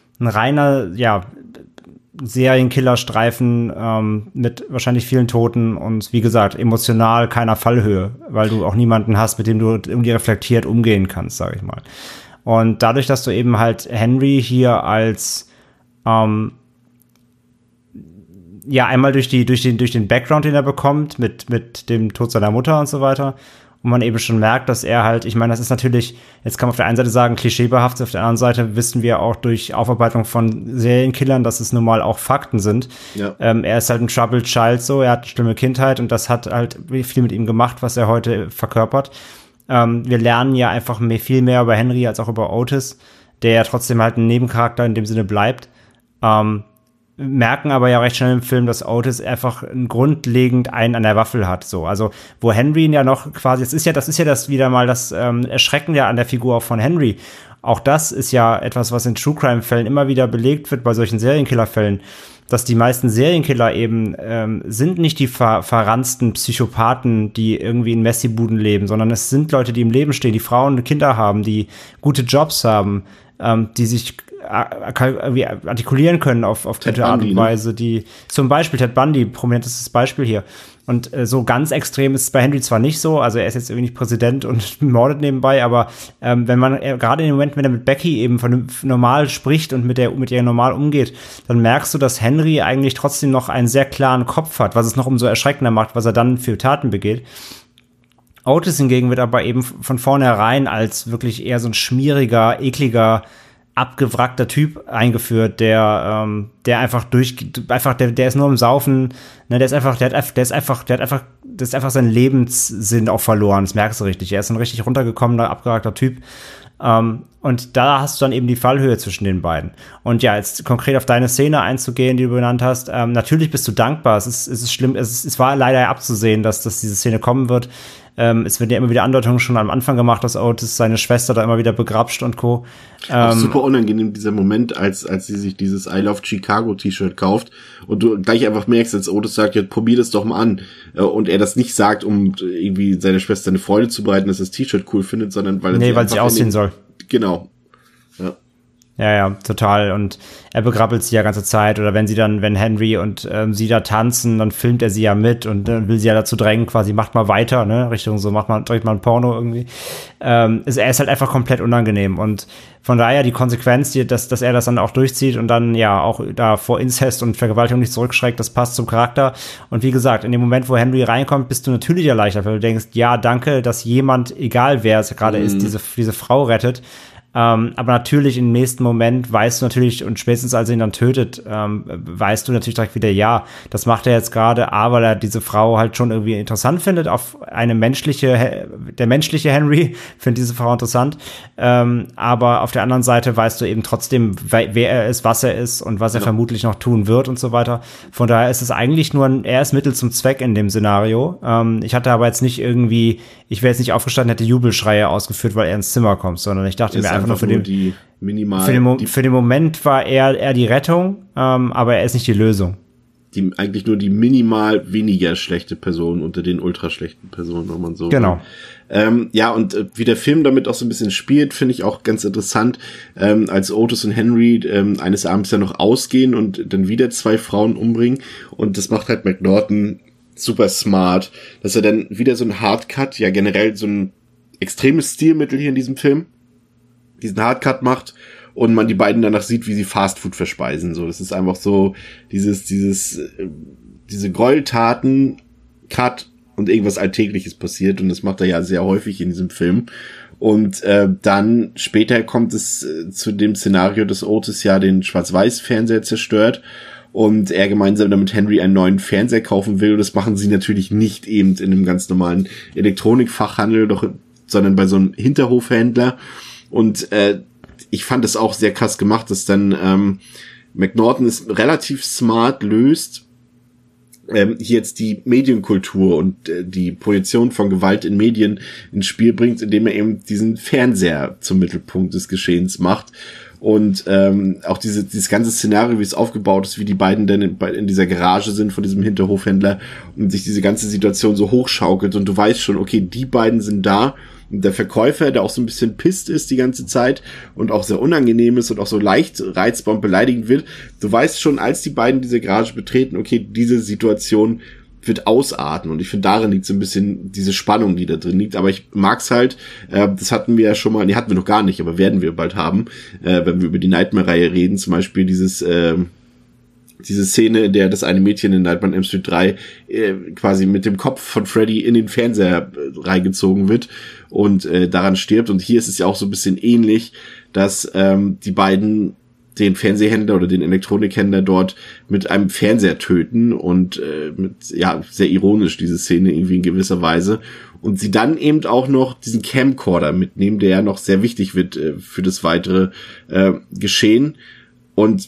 Serienkiller-Streifen mit wahrscheinlich vielen Toten und wie gesagt, emotional keiner Fallhöhe, weil du auch niemanden hast, mit dem du irgendwie reflektiert umgehen kannst, sage ich mal. Und dadurch, dass du eben halt Henry hier als einmal durch den Background, den er bekommt, mit dem Tod seiner Mutter und so weiter, und man eben schon merkt, dass er halt, ich meine, das ist natürlich, jetzt kann man auf der einen Seite sagen, klischeebehaftet, auf der anderen Seite wissen wir auch durch Aufarbeitung von Serienkillern, dass es nun mal auch Fakten sind. Ja. Er ist halt ein Troubled Child so, er hat eine schlimme Kindheit und das hat halt viel mit ihm gemacht, was er heute verkörpert. Wir lernen ja einfach viel mehr über Henry als auch über Otis, der ja trotzdem halt ein Nebencharakter in dem Sinne bleibt. Merken aber ja recht schnell im Film, dass Otis einfach grundlegend einen an der Waffel hat, so. Also, wo Henry ja noch quasi, das ist ja das wieder mal das Erschreckende an der Figur auch von Henry. Auch das ist ja etwas, was in True Crime Fällen immer wieder belegt wird bei solchen Serienkiller-Fällen, dass die meisten Serienkiller eben sind nicht die verranzten Psychopathen, die irgendwie in Messi-Buden leben, sondern es sind Leute, die im Leben stehen, die Frauen und Kinder haben, die gute Jobs haben, die sich artikulieren können auf gute Art und Weise, die zum Beispiel Ted Bundy, prominentestes Beispiel hier. Und so ganz extrem ist es bei Henry zwar nicht so, also er ist jetzt irgendwie nicht Präsident und mordet nebenbei, aber wenn man gerade in dem Moment, wenn er mit Becky eben normal spricht und mit ihr normal umgeht, dann merkst du, dass Henry eigentlich trotzdem noch einen sehr klaren Kopf hat, was es noch umso erschreckender macht, was er dann für Taten begeht. Otis hingegen wird aber eben von vornherein als wirklich eher so ein schmieriger, ekliger abgewrackter Typ eingeführt, der einfach der ist nur im Saufen, ne, der ist einfach seinen Lebenssinn auch verloren, das merkst du richtig. Er ist ein richtig runtergekommener, abgewrackter Typ. Und da hast du dann eben die Fallhöhe zwischen den beiden. Und ja, jetzt konkret auf deine Szene einzugehen, die du benannt hast, natürlich bist du dankbar. Es ist schlimm, es war leider abzusehen, dass diese Szene kommen wird. Es wird ja immer wieder Andeutungen schon am Anfang gemacht, dass Otis seine Schwester da immer wieder begrapscht und Co.
Auch super unangenehm, dieser Moment, als sie sich dieses I Love Chicago T-Shirt kauft und du gleich einfach merkst, als Otis sagt, ja, probier das doch mal an. Und er das nicht sagt, um irgendwie seiner Schwester eine Freude zu bereiten, dass er das T-Shirt cool findet, sondern weil
sie aussehen soll.
Genau. Ja.
Ja, total. Und er begrabbelt sie ja ganze Zeit. Oder wenn Henry und sie da tanzen, dann filmt er sie ja mit und will sie ja dazu drängen, quasi, macht mal weiter, ne? Richtung so, dreht mal ein Porno irgendwie. Er ist halt einfach komplett unangenehm. Und von daher die Konsequenz, dass er das dann auch durchzieht und dann ja auch da vor Inzest und Vergewaltigung nicht zurückschreckt, das passt zum Charakter. Und wie gesagt, in dem Moment, wo Henry reinkommt, bist du natürlich erleichtert, weil du denkst, ja, danke, dass jemand, egal wer es gerade ist, diese Frau rettet. Aber natürlich im nächsten Moment weißt du natürlich, und spätestens als er ihn dann tötet, weißt du natürlich direkt wieder, ja, das macht er jetzt gerade, weil er diese Frau halt schon irgendwie interessant findet, der menschliche Henry findet diese Frau interessant, aber auf der anderen Seite weißt du eben trotzdem, wer er ist, was er ist und was er vermutlich noch tun wird und so weiter. Von daher ist es eigentlich nur er ist Mittel zum Zweck in dem Szenario. Ich hatte aber jetzt nicht irgendwie, ich wäre jetzt nicht aufgestanden, hätte Jubelschreie ausgeführt, weil er ins Zimmer kommt, sondern ich dachte mir einfach nur für den Moment war er die Rettung, aber er ist nicht die Lösung.
Eigentlich nur die minimal weniger schlechte Person unter den ultra schlechten Personen, wenn man so.
Genau.
Wie der Film damit auch so ein bisschen spielt, finde ich auch ganz interessant, als Otis und Henry eines Abends ja noch ausgehen und dann wieder 2 Frauen umbringen, und das macht halt McNaughton super smart, dass er dann wieder so ein Hardcut, ja generell so ein extremes Stilmittel hier in diesem Film, diesen Hardcut macht und man die beiden danach sieht, wie sie Fastfood verspeisen. So, das ist einfach so diese Gräueltaten, Cut und irgendwas Alltägliches passiert, und das macht er ja sehr häufig in diesem Film. Und dann später kommt es zu dem Szenario, dass Otis ja den Schwarz-Weiß-Fernseher zerstört und er gemeinsam damit Henry einen neuen Fernseher kaufen will. Und das machen sie natürlich nicht eben in einem ganz normalen Elektronikfachhandel, sondern bei so einem Hinterhofhändler. Und ich fand es auch sehr krass gemacht, dass dann McNaughton es relativ smart löst, hier jetzt die Medienkultur und die Projektion von Gewalt in Medien ins Spiel bringt, indem er eben diesen Fernseher zum Mittelpunkt des Geschehens macht. Und auch dieses ganze Szenario, wie es aufgebaut ist, wie die beiden dann in dieser Garage sind von diesem Hinterhofhändler und sich diese ganze Situation so hochschaukelt, und du weißt schon, okay, die beiden sind da. Und der Verkäufer, der auch so ein bisschen pisst ist die ganze Zeit und auch sehr unangenehm ist und auch so leicht reizbar und beleidigend wird, du weißt schon, als die beiden diese Garage betreten, okay, diese Situation wird ausarten, und ich finde, darin liegt so ein bisschen diese Spannung, die da drin liegt. Aber ich mag's halt, das hatten wir ja schon mal, hatten wir noch gar nicht, aber werden wir bald haben, wenn wir über die Nightmare-Reihe reden, zum Beispiel diese Szene, in der das eine Mädchen in Nightmare on Elm Street 3 quasi mit dem Kopf von Freddy in den Fernseher reingezogen wird und daran stirbt. Und hier ist es ja auch so ein bisschen ähnlich, dass die beiden den Fernsehhändler oder den Elektronikhändler dort mit einem Fernseher töten und sehr ironisch diese Szene irgendwie in gewisser Weise. Und sie dann eben auch noch diesen Camcorder mitnehmen, der ja noch sehr wichtig wird für das weitere Geschehen. Und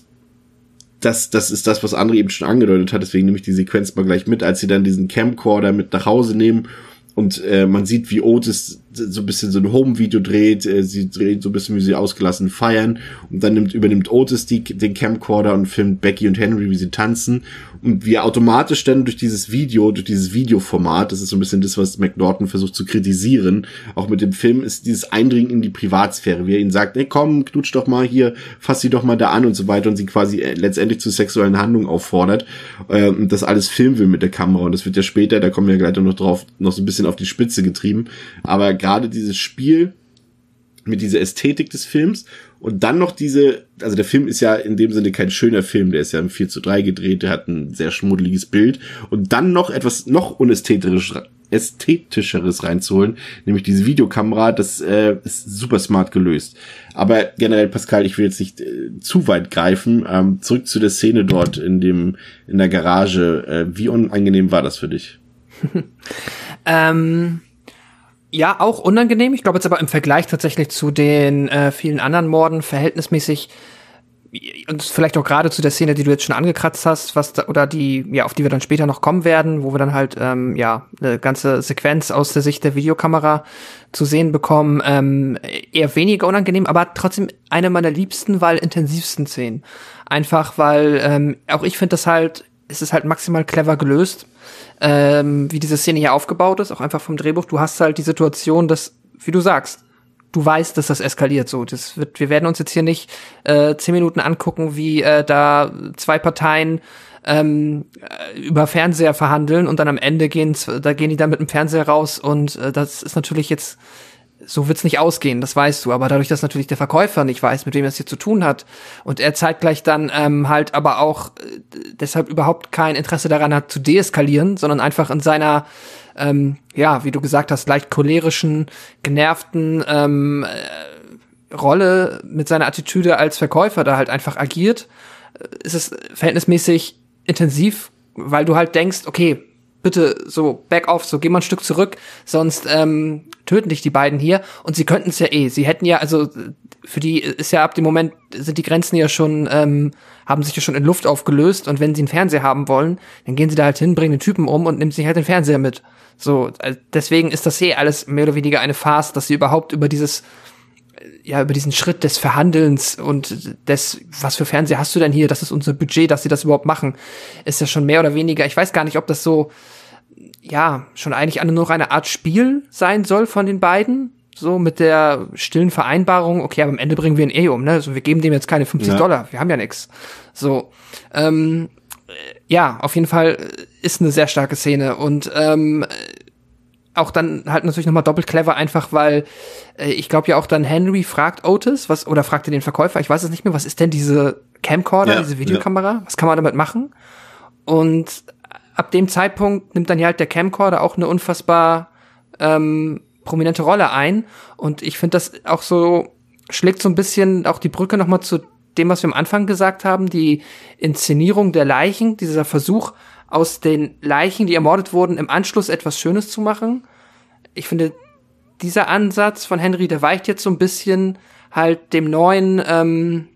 das ist das, was André eben schon angedeutet hat, deswegen nehme ich die Sequenz mal gleich mit, als sie dann diesen Camcorder mit nach Hause nehmen und man sieht, wie Otis so ein bisschen so ein Home-Video dreht, sie dreht so ein bisschen, wie sie ausgelassen feiern, und dann übernimmt Otis den Camcorder und filmt Becky und Henry, wie sie tanzen, und wir automatisch dann durch dieses Videoformat, das ist so ein bisschen das, was McNaughton versucht zu kritisieren, auch mit dem Film, ist dieses Eindringen in die Privatsphäre, wie er ihnen sagt, hey komm, knutsch doch mal hier, fass sie doch mal da an und so weiter, und sie quasi letztendlich zu sexuellen Handlungen auffordert und das alles filmen will mit der Kamera, und das wird ja später, da kommen wir gleich noch drauf, noch so ein bisschen auf die Spitze getrieben, aber gerade dieses Spiel mit dieser Ästhetik des Films und dann noch also der Film ist ja in dem Sinne kein schöner Film, der ist ja im 4:3 gedreht, der hat ein sehr schmuddeliges Bild, und dann noch etwas noch unästhetischer Ästhetischeres reinzuholen, nämlich diese Videokamera. Das ist super smart gelöst. Aber generell, Pascal, ich will jetzt nicht zu weit greifen. Zurück zu der Szene dort in der Garage. Wie unangenehm war das für dich?
Ja, auch unangenehm. Ich glaube jetzt aber im Vergleich tatsächlich zu den vielen anderen Morden verhältnismäßig, und vielleicht auch gerade zu der Szene, die du jetzt schon angekratzt hast, auf die wir dann später noch kommen werden, wo wir dann halt eine ganze Sequenz aus der Sicht der Videokamera zu sehen bekommen, eher weniger unangenehm, aber trotzdem eine meiner liebsten, weil intensivsten Szenen. Einfach, weil auch ich finde es ist halt maximal clever gelöst, wie diese Szene hier aufgebaut ist, auch einfach vom Drehbuch. Du hast halt die Situation, dass, wie du sagst, du weißt, dass das eskaliert so. Wir werden uns jetzt hier nicht 10 Minuten angucken, wie da zwei Parteien über Fernseher verhandeln und dann am Ende gehen die dann mit dem Fernseher raus und das ist natürlich jetzt, so wird's nicht ausgehen, das weißt du. Aber dadurch, dass natürlich der Verkäufer nicht weiß, mit wem er es hier zu tun hat und er zeitgleich dann halt aber auch deshalb überhaupt kein Interesse daran hat zu deeskalieren, sondern einfach in seiner wie du gesagt hast, leicht cholerischen, genervten Rolle mit seiner Attitüde als Verkäufer da halt einfach agiert, ist es verhältnismäßig intensiv, weil du halt denkst, okay, bitte so back off, so geh mal ein Stück zurück, sonst töten dich die beiden hier und sie könnten es ja sie hätten ja, also für die ist ja ab dem Moment, sind die Grenzen ja schon, haben sich ja schon in Luft aufgelöst und wenn sie einen Fernseher haben wollen, dann gehen sie da halt hin, bringen den Typen um und nehmen sich halt den Fernseher mit. So, deswegen ist das alles mehr oder weniger eine Farce, dass sie überhaupt über diesen Schritt des Verhandelns und was für Fernseher hast du denn hier, das ist unser Budget, dass sie das überhaupt machen, ist ja schon mehr oder weniger, ich weiß gar nicht, ob das so, schon eigentlich nur noch eine Art Spiel sein soll von den beiden, so mit der stillen Vereinbarung, okay, aber am Ende bringen wir ihn um, ne, also wir geben dem jetzt keine $50, wir haben ja nix. So, auf jeden Fall ist eine sehr starke Szene und auch dann halt natürlich nochmal doppelt clever, einfach weil ich glaube ja auch dann Henry fragt Otis, fragte den Verkäufer, ich weiß es nicht mehr, was ist denn diese Camcorder, diese Videokamera, was kann man damit machen? Und ab dem Zeitpunkt nimmt dann ja halt der Camcorder auch eine unfassbar prominente Rolle ein und ich finde das auch so, schlägt so ein bisschen auch die Brücke nochmal zu dem, was wir am Anfang gesagt haben, die Inszenierung der Leichen, dieser Versuch, aus den Leichen, die ermordet wurden, im Anschluss etwas Schönes zu machen. Ich finde, dieser Ansatz von Henry, der weicht jetzt so ein bisschen halt der neuen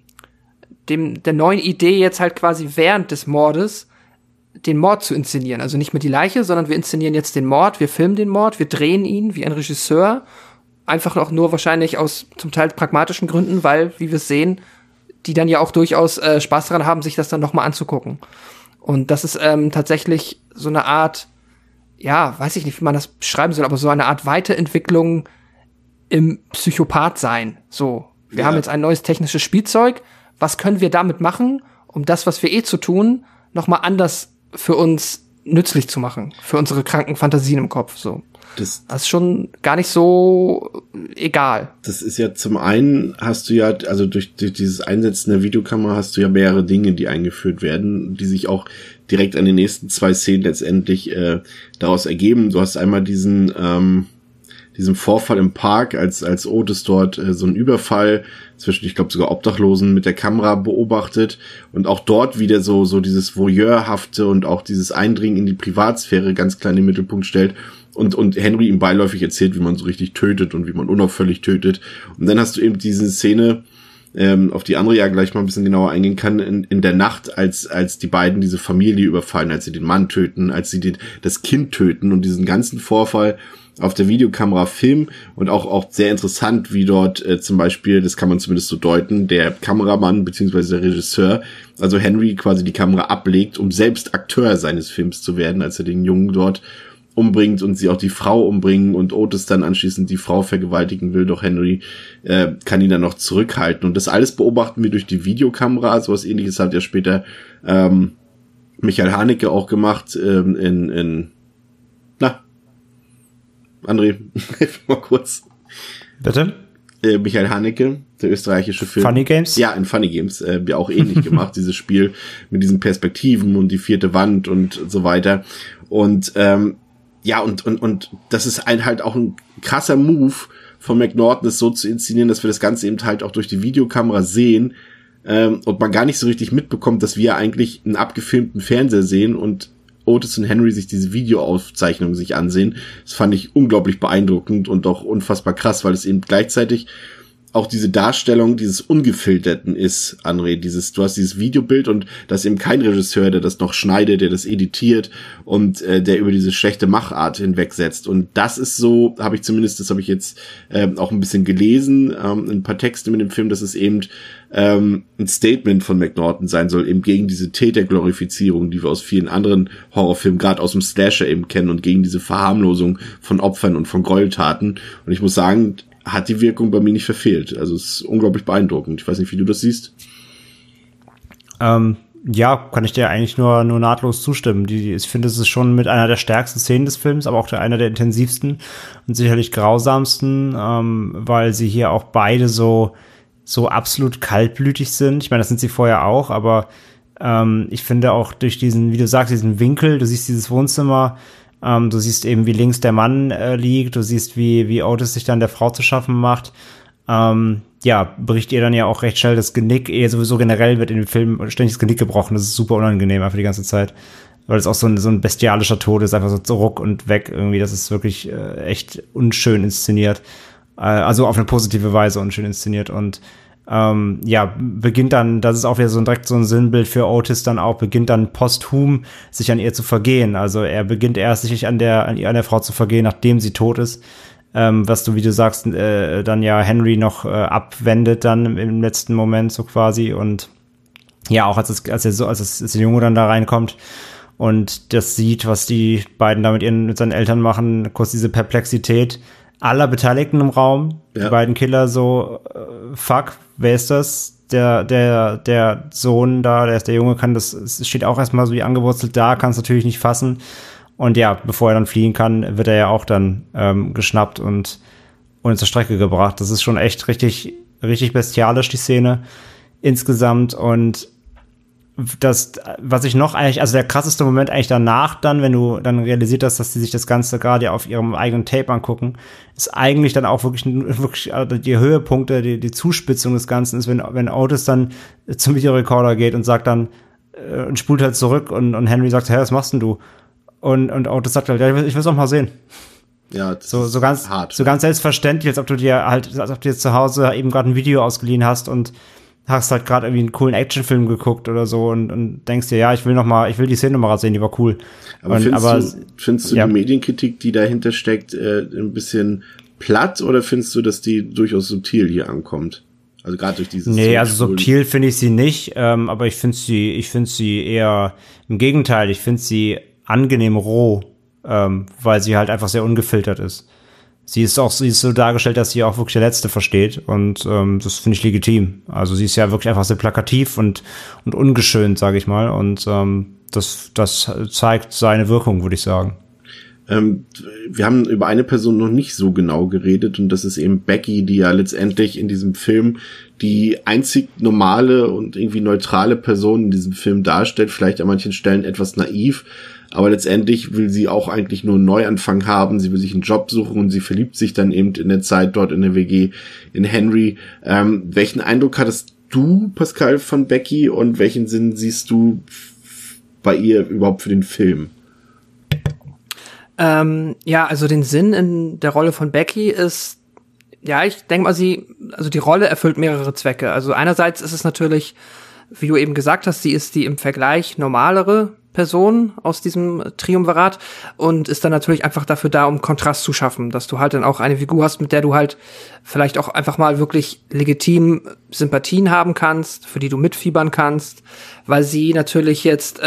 Idee jetzt halt quasi während des Mordes den Mord zu inszenieren. Also nicht mehr die Leiche, sondern wir inszenieren jetzt den Mord, wir filmen den Mord, wir drehen ihn wie ein Regisseur. Einfach auch nur wahrscheinlich aus zum Teil pragmatischen Gründen, weil, wie wir es sehen, die dann ja auch durchaus Spaß daran haben, sich das dann nochmal anzugucken. Und das ist tatsächlich so eine Art, weiß ich nicht, wie man das beschreiben soll, aber so eine Art Weiterentwicklung im Psychopath-Sein. So, wir haben jetzt ein neues technisches Spielzeug. Was können wir damit machen, um das, was wir zu tun, nochmal anders für uns nützlich zu machen? Für unsere kranken Fantasien im Kopf, so. Das ist schon gar nicht so egal. Das ist ja zum einen hast du ja, also durch dieses Einsetzen der Videokamera hast du ja mehrere Dinge, die eingeführt werden, die sich auch direkt an den nächsten 2 Szenen letztendlich daraus ergeben. Du hast einmal diesen Vorfall im Park, als Otis dort so einen Überfall zwischen, ich glaube sogar Obdachlosen mit der Kamera beobachtet und auch dort wieder so dieses Voyeurhafte und auch dieses Eindringen in die Privatsphäre ganz klein im Mittelpunkt stellt. Und Henry ihm beiläufig erzählt, wie man so richtig tötet und wie man unauffällig tötet. Und dann hast du eben diese Szene, auf die Andrea gleich mal ein bisschen genauer eingehen kann, in der Nacht, als die beiden diese Familie überfallen, als sie den Mann töten, als sie das Kind töten und diesen ganzen Vorfall auf der Videokamera filmen und auch sehr interessant, wie dort zum Beispiel, das kann man zumindest so deuten, der Kameramann bzw. der Regisseur, also Henry quasi die Kamera ablegt, um selbst Akteur seines Films zu werden, als er den Jungen dort umbringt und sie auch die Frau umbringen und Otis dann anschließend die Frau vergewaltigen will, doch Henry kann ihn dann noch zurückhalten. Und das alles beobachten wir durch die Videokamera. Sowas Ähnliches hat ja später Michael Haneke auch gemacht André, hilf mal kurz.
Bitte?
Michael Haneke, der österreichische Film.
Funny Games?
Ja, in Funny Games. Ja auch ähnlich gemacht, dieses Spiel mit diesen Perspektiven und die 4. Wand und so weiter. Und ja, und das ist halt auch ein krasser Move von McNaughton, das so zu inszenieren, dass wir das Ganze eben halt auch durch die Videokamera sehen, und man gar nicht so richtig mitbekommt, dass wir eigentlich einen abgefilmten Fernseher sehen und Otis und Henry sich diese Videoaufzeichnungen sich ansehen. Das fand ich unglaublich beeindruckend und auch unfassbar krass, weil es eben gleichzeitig auch diese Darstellung dieses Ungefilterten ist, André. Du hast dieses Videobild und da ist eben kein Regisseur, der das noch schneidet, der das editiert und der über diese schlechte Machart hinwegsetzt. Und das ist so, das habe ich jetzt auch ein bisschen gelesen, ein paar Texte mit dem Film, dass es eben ein Statement von McNaughton sein soll, eben gegen diese Täterglorifizierung, die wir aus vielen anderen Horrorfilmen, gerade aus dem Slasher eben kennen, und gegen diese Verharmlosung von Opfern und von Gräueltaten. Und ich muss sagen, hat die Wirkung bei mir nicht verfehlt. Also es ist unglaublich beeindruckend. Ich weiß nicht, wie du das siehst.
Ja, kann ich dir eigentlich nur nahtlos zustimmen. Ich finde, es ist schon mit einer der stärksten Szenen des Films, aber auch einer der intensivsten und sicherlich grausamsten, weil sie hier auch beide so absolut kaltblütig sind. Ich meine, das sind sie vorher auch, aber ich finde auch durch diesen, wie du sagst, diesen Winkel, du siehst dieses Wohnzimmer, du siehst eben, wie links der Mann liegt, du siehst, wie Otis sich dann der Frau zu schaffen macht. Bricht ihr dann ja auch recht schnell das Genick. Sowieso generell wird in dem Film ständig das Genick gebrochen. Das ist super unangenehm einfach die ganze Zeit. Weil es auch so ein bestialischer Tod ist, einfach so ruck und weg irgendwie. Das ist wirklich echt unschön inszeniert. Also auf eine positive Weise unschön inszeniert. Und beginnt dann, das ist auch wieder direkt so ein Sinnbild für Otis dann auch, beginnt dann posthum sich an ihr zu vergehen. Also er beginnt erst sich an der Frau zu vergehen, nachdem sie tot ist. Was du, wie du sagst, dann ja Henry noch abwendet dann im letzten Moment so quasi. Und ja, auch als der Junge dann da reinkommt und das sieht, was die beiden da mit seinen Eltern machen, kurz diese Perplexität aller Beteiligten im Raum, ja. Die beiden Killer so, fuck, wer ist das? Der Sohn da, der Junge es steht auch erstmal so wie angewurzelt da, kann es natürlich nicht fassen. Und ja, bevor er dann fliehen kann, wird er ja auch dann geschnappt und zur Strecke gebracht. Das ist schon echt richtig, richtig bestialisch, die Szene insgesamt. Und das, was ich noch eigentlich, also der krasseste Moment eigentlich danach dann, wenn du dann realisiert hast, dass sie sich das Ganze gerade auf ihrem eigenen Tape angucken, ist eigentlich dann auch wirklich die Höhepunkte, die Zuspitzung des Ganzen ist, wenn Otis dann zum Videorekorder geht und sagt dann, und spult halt zurück und Henry sagt, was machst denn du? Und Otis sagt halt, ja, ich will es auch mal sehen.
Ja, das
so ganz hart. So ganz selbstverständlich, als ob du dir zu Hause eben gerade ein Video ausgeliehen hast und hast halt gerade irgendwie einen coolen Actionfilm geguckt oder so und denkst dir, ja, ich will die Szene mal sehen, die war cool.
Aber findest du die Medienkritik, die dahinter steckt, ein bisschen platt, oder findest du, dass die durchaus subtil hier ankommt? Also gerade durch dieses.
Nee, also subtil finde ich sie nicht, aber ich finde sie eher im Gegenteil, ich finde sie angenehm roh, weil sie halt einfach sehr ungefiltert ist. Sie ist so dargestellt, dass sie auch wirklich der Letzte versteht, und das finde ich legitim. Also sie ist ja wirklich einfach sehr plakativ und ungeschönt, sage ich mal, und das zeigt seine Wirkung, würde ich sagen.
Wir haben über eine Person noch nicht so genau geredet, und das ist eben Becky, die ja letztendlich in diesem Film die einzig normale und irgendwie neutrale Person in diesem Film darstellt, vielleicht an manchen Stellen etwas naiv, aber letztendlich will sie auch eigentlich nur einen Neuanfang haben, sie will sich einen Job suchen und sie verliebt sich dann eben in der Zeit dort in der WG in Henry. Welchen Eindruck hattest du, Pascal, von Becky, und welchen Sinn siehst du bei ihr überhaupt für den Film?
Also den Sinn in der Rolle von Becky ist, ja, ich denke mal, die Rolle erfüllt mehrere Zwecke. Also einerseits ist es natürlich, wie du eben gesagt hast, sie ist die im Vergleich normalere Person aus diesem Triumvirat und ist dann natürlich einfach dafür da, um Kontrast zu schaffen, dass du halt dann auch eine Figur hast, mit der du halt vielleicht auch einfach mal wirklich legitim Sympathien haben kannst, für die du mitfiebern kannst, weil sie natürlich jetzt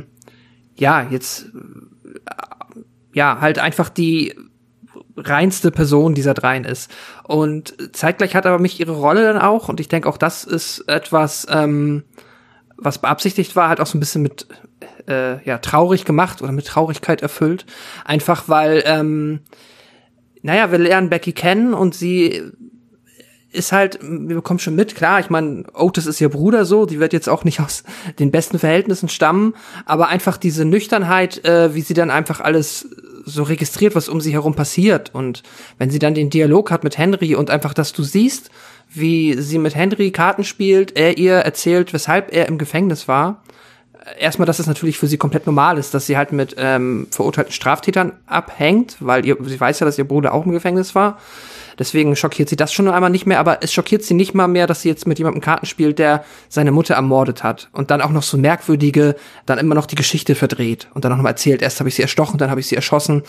halt einfach die reinste Person dieser dreien ist. Und zeitgleich hat aber mich ihre Rolle dann auch, und ich denke auch, das ist etwas, was beabsichtigt war, halt auch so ein bisschen mit traurig gemacht oder mit Traurigkeit erfüllt. Einfach weil, wir lernen Becky kennen und sie ist halt, wir bekommen schon mit, klar, ich meine, Otis ist ihr Bruder so, die wird jetzt auch nicht aus den besten Verhältnissen stammen, aber einfach diese Nüchternheit, wie sie dann einfach alles so registriert, was um sie herum passiert. Und wenn sie dann den Dialog hat mit Henry und einfach, dass du siehst, wie sie mit Henry Karten spielt, er ihr erzählt, weshalb er im Gefängnis war. Erstmal, dass es natürlich für sie komplett normal ist, dass sie halt mit verurteilten Straftätern abhängt, weil sie weiß ja, dass ihr Bruder auch im Gefängnis war. Deswegen schockiert sie das schon einmal nicht mehr, aber es schockiert sie nicht mal mehr, dass sie jetzt mit jemandem Karten spielt, der seine Mutter ermordet hat. Und dann auch noch so merkwürdige, dann immer noch die Geschichte verdreht. Und dann auch noch mal erzählt, erst habe ich sie erstochen, dann habe ich sie erschossen.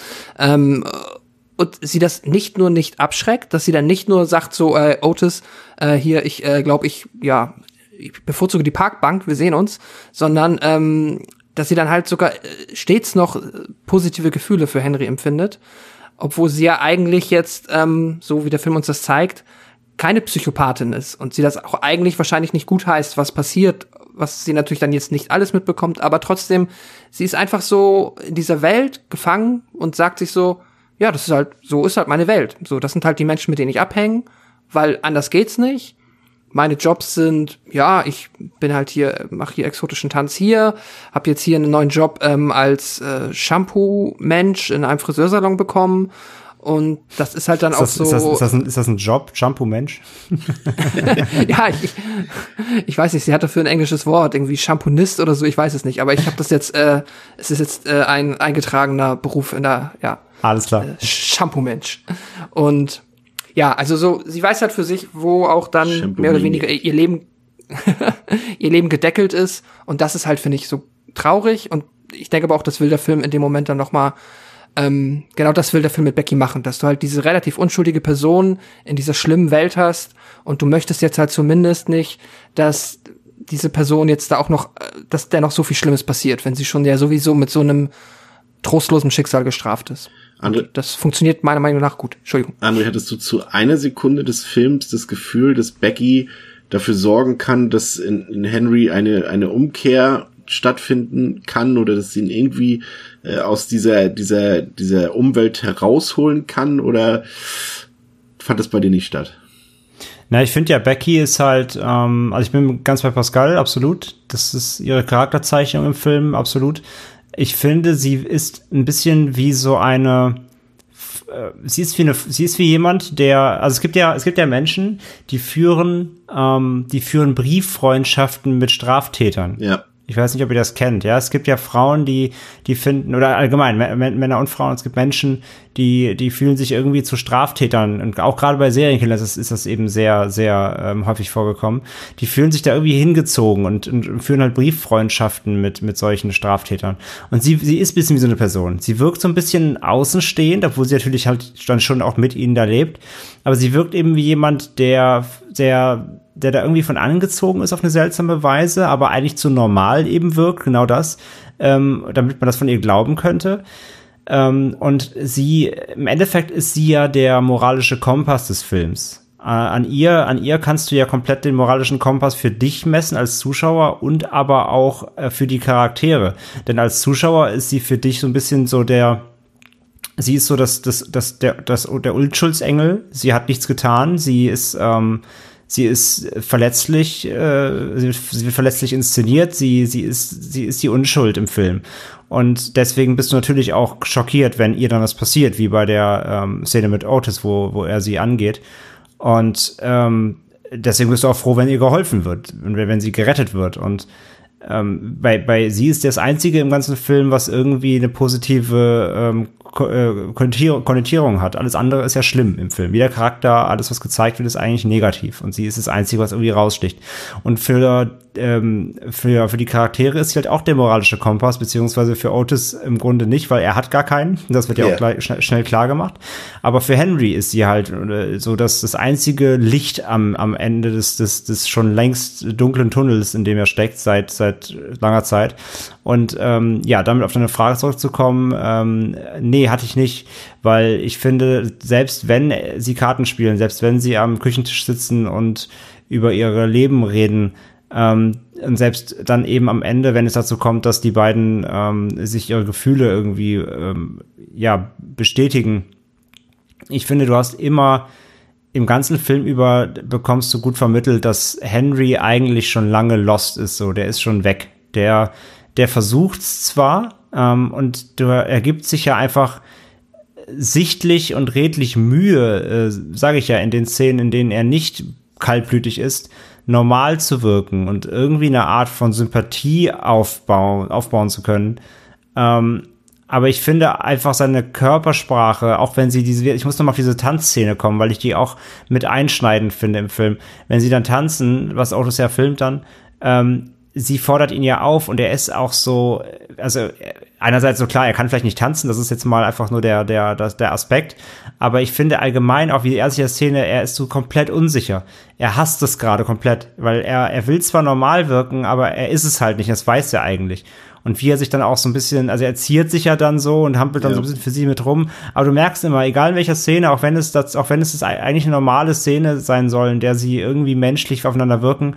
Und sie das nicht nur nicht abschreckt, dass sie dann nicht nur sagt so, Otis, hier, ich glaube, ich bevorzuge die Parkbank, wir sehen uns, sondern dass sie dann halt sogar stets noch positive Gefühle für Henry empfindet. Obwohl sie ja eigentlich jetzt, so wie der Film uns das zeigt, keine Psychopathin ist und sie das auch eigentlich wahrscheinlich nicht gut heißt, was passiert, was sie natürlich dann jetzt nicht alles mitbekommt, aber trotzdem, sie ist einfach so in dieser Welt gefangen und sagt sich so, ja, das ist halt, so ist halt meine Welt. So, das sind halt die Menschen, mit denen ich abhänge, weil anders geht's nicht. Meine Jobs sind, ja, ich bin halt hier, mache hier exotischen Tanz hier, habe jetzt hier einen neuen Job als Shampoo-Mensch in einem Friseursalon bekommen und das ist halt dann auch so.
Ist das ein Job, Shampoo-Mensch?
Ja, ich weiß nicht, sie hat dafür ein englisches Wort, irgendwie Shampoonist oder so, ich weiß es nicht, aber ich habe das jetzt, es ist jetzt ein eingetragener Beruf in der, ja.
Alles klar.
Shampoo-Mensch. Und ja, also so, sie weiß halt für sich, wo auch dann mehr oder weniger ihr Leben gedeckelt ist. Und das ist halt, finde ich, so traurig. Und ich denke aber auch, das will der Film in dem Moment dann noch mal, genau das will der Film mit Becky machen, dass du halt diese relativ unschuldige Person in dieser schlimmen Welt hast. Und du möchtest jetzt halt zumindest nicht, dass diese Person jetzt da auch noch, dass der noch so viel Schlimmes passiert, wenn sie schon ja sowieso mit so einem trostlosen Schicksal gestraft ist. André, das funktioniert meiner Meinung nach gut. Entschuldigung.
André, hattest du zu einer Sekunde des Films das Gefühl, dass Becky dafür sorgen kann, dass in Henry eine Umkehr stattfinden kann oder dass sie ihn irgendwie aus dieser Umwelt herausholen kann, oder fand das bei dir nicht statt?
Na, ich finde ja, Becky ist halt, also ich bin ganz bei Pascal, absolut. Das ist ihre Charakterzeichnung im Film, absolut. Ich finde, sie ist ein bisschen wie so eine, sie ist wie jemand, der, also es gibt ja Menschen, die führen Brieffreundschaften mit Straftätern. Ja. Ich weiß nicht, ob ihr das kennt, ja. Es gibt ja Frauen, die finden, oder allgemein, Männer und Frauen, es gibt Menschen, die fühlen sich irgendwie zu Straftätern. Und auch gerade bei Serienkillern ist das eben sehr, sehr häufig vorgekommen. Die fühlen sich da irgendwie hingezogen und führen halt Brieffreundschaften mit solchen Straftätern. Und sie ist ein bisschen wie so eine Person. Sie wirkt so ein bisschen außenstehend, obwohl sie natürlich halt dann schon auch mit ihnen da lebt. Aber sie wirkt eben wie jemand, der da irgendwie von angezogen ist auf eine seltsame Weise, aber eigentlich zu normal eben wirkt, genau das, damit man das von ihr glauben könnte. Und sie, im Endeffekt ist sie ja der moralische Kompass des Films. An ihr kannst du ja komplett den moralischen Kompass für dich messen als Zuschauer und aber auch für die Charaktere. Denn als Zuschauer ist sie für dich so ein bisschen so sie ist so der Unschuldsengel. Sie hat nichts getan. Sie ist verletzlich, sie wird verletzlich inszeniert, sie ist die Unschuld im Film. Und deswegen bist du natürlich auch schockiert, wenn ihr dann was passiert, wie bei der Szene mit Otis, wo er sie angeht. Und deswegen bist du auch froh, wenn ihr geholfen wird, wenn sie gerettet wird. Und bei sie ist das einzige im ganzen Film, was irgendwie eine positive Konnotierung hat. Alles andere ist ja schlimm im Film. Jeder Charakter, alles, was gezeigt wird, ist eigentlich negativ. Und sie ist das Einzige, was irgendwie raussticht. Und für die Charaktere ist sie halt auch der moralische Kompass, beziehungsweise für Otis im Grunde nicht, weil er hat gar keinen. Das wird ja auch gleich schnell klar gemacht. Aber für Henry ist sie halt so das einzige Licht am Ende des schon längst dunklen Tunnels, in dem er steckt, seit langer Zeit. Und damit auf deine Frage zurückzukommen, nee, hatte ich nicht, weil ich finde, selbst wenn sie Karten spielen, selbst wenn sie am Küchentisch sitzen und über ihre Leben reden, und selbst dann eben am Ende, wenn es dazu kommt, dass die beiden sich ihre Gefühle irgendwie bestätigen, ich finde, du hast immer im ganzen Film über bekommst du gut vermittelt, dass Henry eigentlich schon lange lost ist, so, der ist schon weg. Der versucht's zwar, und er gibt sich ja einfach sichtlich und redlich Mühe, sage ich ja, in den Szenen, in denen er nicht kaltblütig ist, normal zu wirken und irgendwie eine Art von Sympathie aufbauen zu können. Aber ich finde einfach seine Körpersprache, auch wenn sie ich muss nochmal auf diese Tanzszene kommen, weil ich die auch mit einschneidend finde im Film. Wenn sie dann tanzen, was Otis ja filmt dann, sie fordert ihn ja auf und er ist auch so, also einerseits so klar, er kann vielleicht nicht tanzen, das ist jetzt mal einfach nur der Aspekt, aber ich finde allgemein auch, wie er sich in der Szene, er ist so komplett unsicher. Er hasst es gerade komplett, weil er will zwar normal wirken, aber er ist es halt nicht, das weiß er eigentlich. Und wie er sich dann auch so ein bisschen, also er ziert sich ja dann so und hampelt dann so ein bisschen für sie mit rum. Aber du merkst immer, egal in welcher Szene, auch wenn es eigentlich eine normale Szene sein soll, in der sie irgendwie menschlich aufeinander wirken,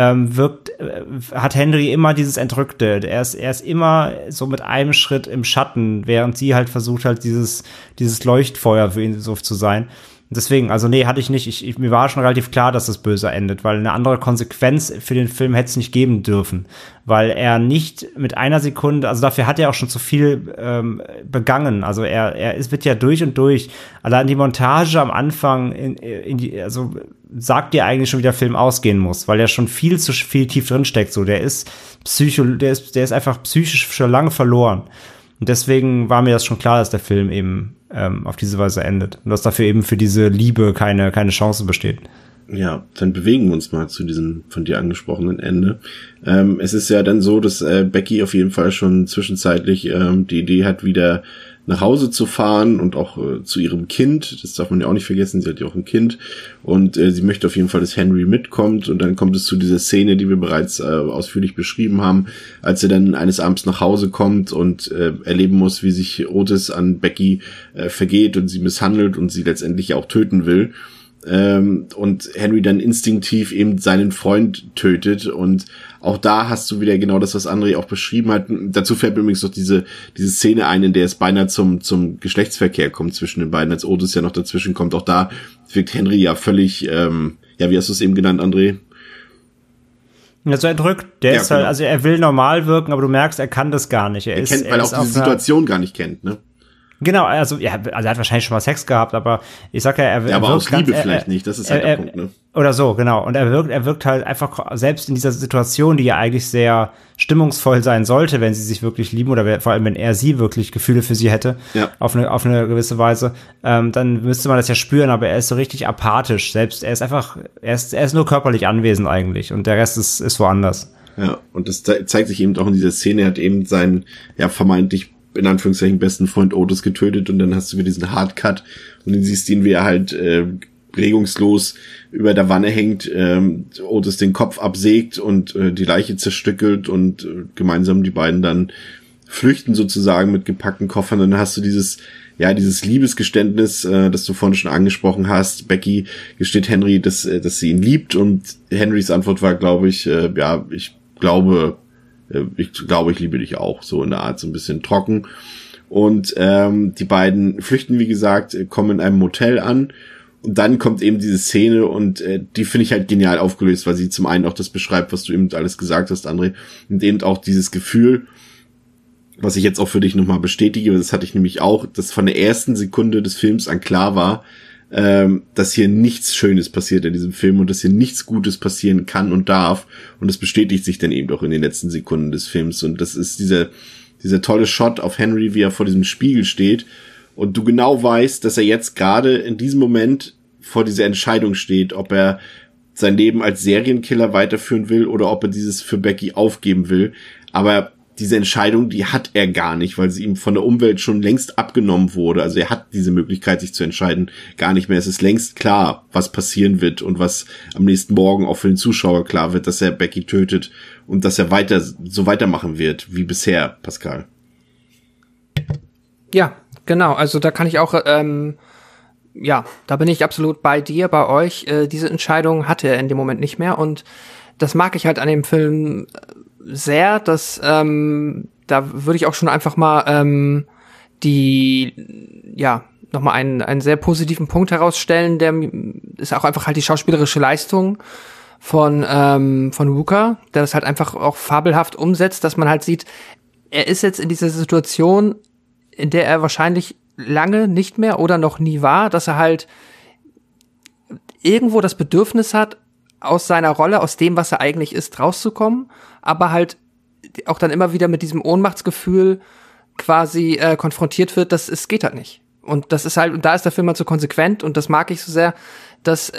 hat Henry immer dieses Entrückte. Er ist immer so mit einem Schritt im Schatten, während sie halt versucht halt dieses Leuchtfeuer für ihn so zu sein. Deswegen, also nee, hatte ich nicht. Mir war schon relativ klar, dass das böse endet, weil eine andere Konsequenz für den Film hätte es nicht geben dürfen, weil er nicht mit einer Sekunde, also dafür hat er auch schon zu viel begangen. Also wird ja durch und durch. Allein die Montage am Anfang also sagt dir eigentlich schon, wie der Film ausgehen muss, weil er schon viel zu viel tief drin steckt. So, der ist einfach psychisch schon lange verloren. Und deswegen war mir das schon klar, dass der Film eben auf diese Weise endet. Und dass dafür eben für diese Liebe keine Chance besteht.
Ja, dann bewegen wir uns mal zu diesem von dir angesprochenen Ende. Es ist ja dann so, dass Becky auf jeden Fall schon zwischenzeitlich die Idee hat, wieder nach Hause zu fahren und auch zu ihrem Kind. Das darf man ja auch nicht vergessen, sie hat ja auch ein Kind. Und sie möchte auf jeden Fall, dass Henry mitkommt. Und dann kommt es zu dieser Szene, die wir bereits ausführlich beschrieben haben, als er dann eines Abends nach Hause kommt und erleben muss, wie sich Otis an Becky vergeht und sie misshandelt und sie letztendlich auch töten will. Und Henry dann instinktiv eben seinen Freund tötet. Und auch da hast du wieder genau das, was André auch beschrieben hat. Dazu fällt mir übrigens noch diese Szene ein, in der es beinahe zum Geschlechtsverkehr kommt zwischen den beiden, als Otis ja noch dazwischen kommt. Auch da wirkt Henry ja völlig, wie hast du es eben genannt, André?
Ja, so entrückt. Der ist halt, also er will normal wirken, aber du merkst, er kann das gar nicht.
Weil er auch diese Situation gar nicht kennt, ne?
Genau, also er hat wahrscheinlich schon mal Sex gehabt, aber ich sag ja, er wirkt.
Ja, aber aus Liebe vielleicht nicht, das ist halt der Punkt, ne?
Oder so, genau. Und er wirkt halt einfach, selbst in dieser Situation, die ja eigentlich sehr stimmungsvoll sein sollte, wenn sie sich wirklich lieben, oder vor allem, wenn er sie wirklich Gefühle für sie hätte, auf eine gewisse Weise, dann müsste man das ja spüren, aber er ist so richtig apathisch. Selbst, er ist nur körperlich anwesend eigentlich, und der Rest ist woanders.
Ja, und das zeigt sich eben auch in dieser Szene, er hat eben seinen, vermeintlich in Anführungszeichen besten Freund Otis getötet, und dann hast du wieder diesen Hardcut und dann siehst du ihn, wie er halt regungslos über der Wanne hängt, Otis den Kopf absägt und die Leiche zerstückelt, und gemeinsam die beiden dann flüchten sozusagen mit gepackten Koffern. Und dann hast du dieses Liebesgeständnis, das du vorhin schon angesprochen hast. Becky gesteht Henry, dass sie ihn liebt, und Henrys Antwort war, glaube ich, ich glaube, ich liebe dich auch, so in der Art, so ein bisschen trocken. Und die beiden flüchten, wie gesagt, kommen in einem Motel an, und dann kommt eben diese Szene, und die finde ich halt genial aufgelöst, weil sie zum einen auch das beschreibt, was du eben alles gesagt hast, André, und eben auch dieses Gefühl, was ich jetzt auch für dich nochmal bestätige, das hatte ich nämlich auch, dass von der ersten Sekunde des Films an klar war, dass hier nichts Schönes passiert in diesem Film und dass hier nichts Gutes passieren kann und darf, und das bestätigt sich dann eben doch in den letzten Sekunden des Films, und das ist dieser tolle Shot auf Henry, wie er vor diesem Spiegel steht und du genau weißt, dass er jetzt gerade in diesem Moment vor dieser Entscheidung steht, ob er sein Leben als Serienkiller weiterführen will oder ob er dieses für Becky aufgeben will, aber diese Entscheidung, die hat er gar nicht, weil sie ihm von der Umwelt schon längst abgenommen wurde. Also er hat diese Möglichkeit, sich zu entscheiden, gar nicht mehr. Es ist längst klar, was passieren wird und was am nächsten Morgen auch für den Zuschauer klar wird, dass er Becky tötet und dass er so weitermachen wird wie bisher, Pascal.
Ja, genau. Also da kann ich auch, da bin ich absolut bei dir, bei euch. Diese Entscheidung hatte er in dem Moment nicht mehr, und das mag ich halt an dem Film sehr, dass da würde ich auch schon einfach mal nochmal einen sehr positiven Punkt herausstellen, der ist auch einfach halt die schauspielerische Leistung von Rooker, der das halt einfach auch fabelhaft umsetzt, dass man halt sieht, er ist jetzt in dieser Situation, in der er wahrscheinlich lange nicht mehr oder noch nie war, dass er halt irgendwo das Bedürfnis hat, aus seiner Rolle, aus dem, was er eigentlich ist, rauszukommen, aber halt auch dann immer wieder mit diesem Ohnmachtsgefühl quasi konfrontiert wird, dass es geht halt nicht. Und das ist halt, und da ist der Film halt so konsequent und das mag ich so sehr, dass,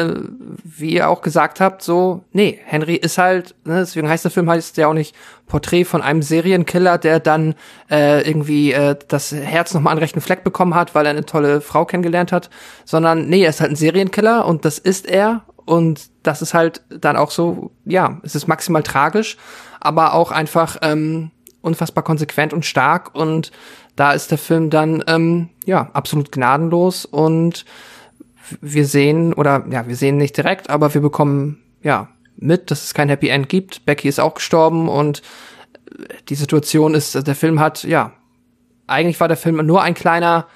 wie ihr auch gesagt habt, so, nee, Henry ist halt, ne, deswegen heißt der Film heißt ja auch nicht Porträt von einem Serienkiller, der dann irgendwie das Herz nochmal an rechten Fleck bekommen hat, weil er eine tolle Frau kennengelernt hat, sondern nee, er ist halt ein Serienkiller und das ist er und das ist halt dann auch so, ja, es ist maximal tragisch, aber auch einfach unfassbar konsequent und stark und da ist der Film dann ja absolut gnadenlos und wir sehen nicht direkt, aber wir bekommen ja mit, dass es kein Happy End gibt. Becky ist auch gestorben und die Situation ist, der Film hat, ja, eigentlich war der Film nur ein kleiner,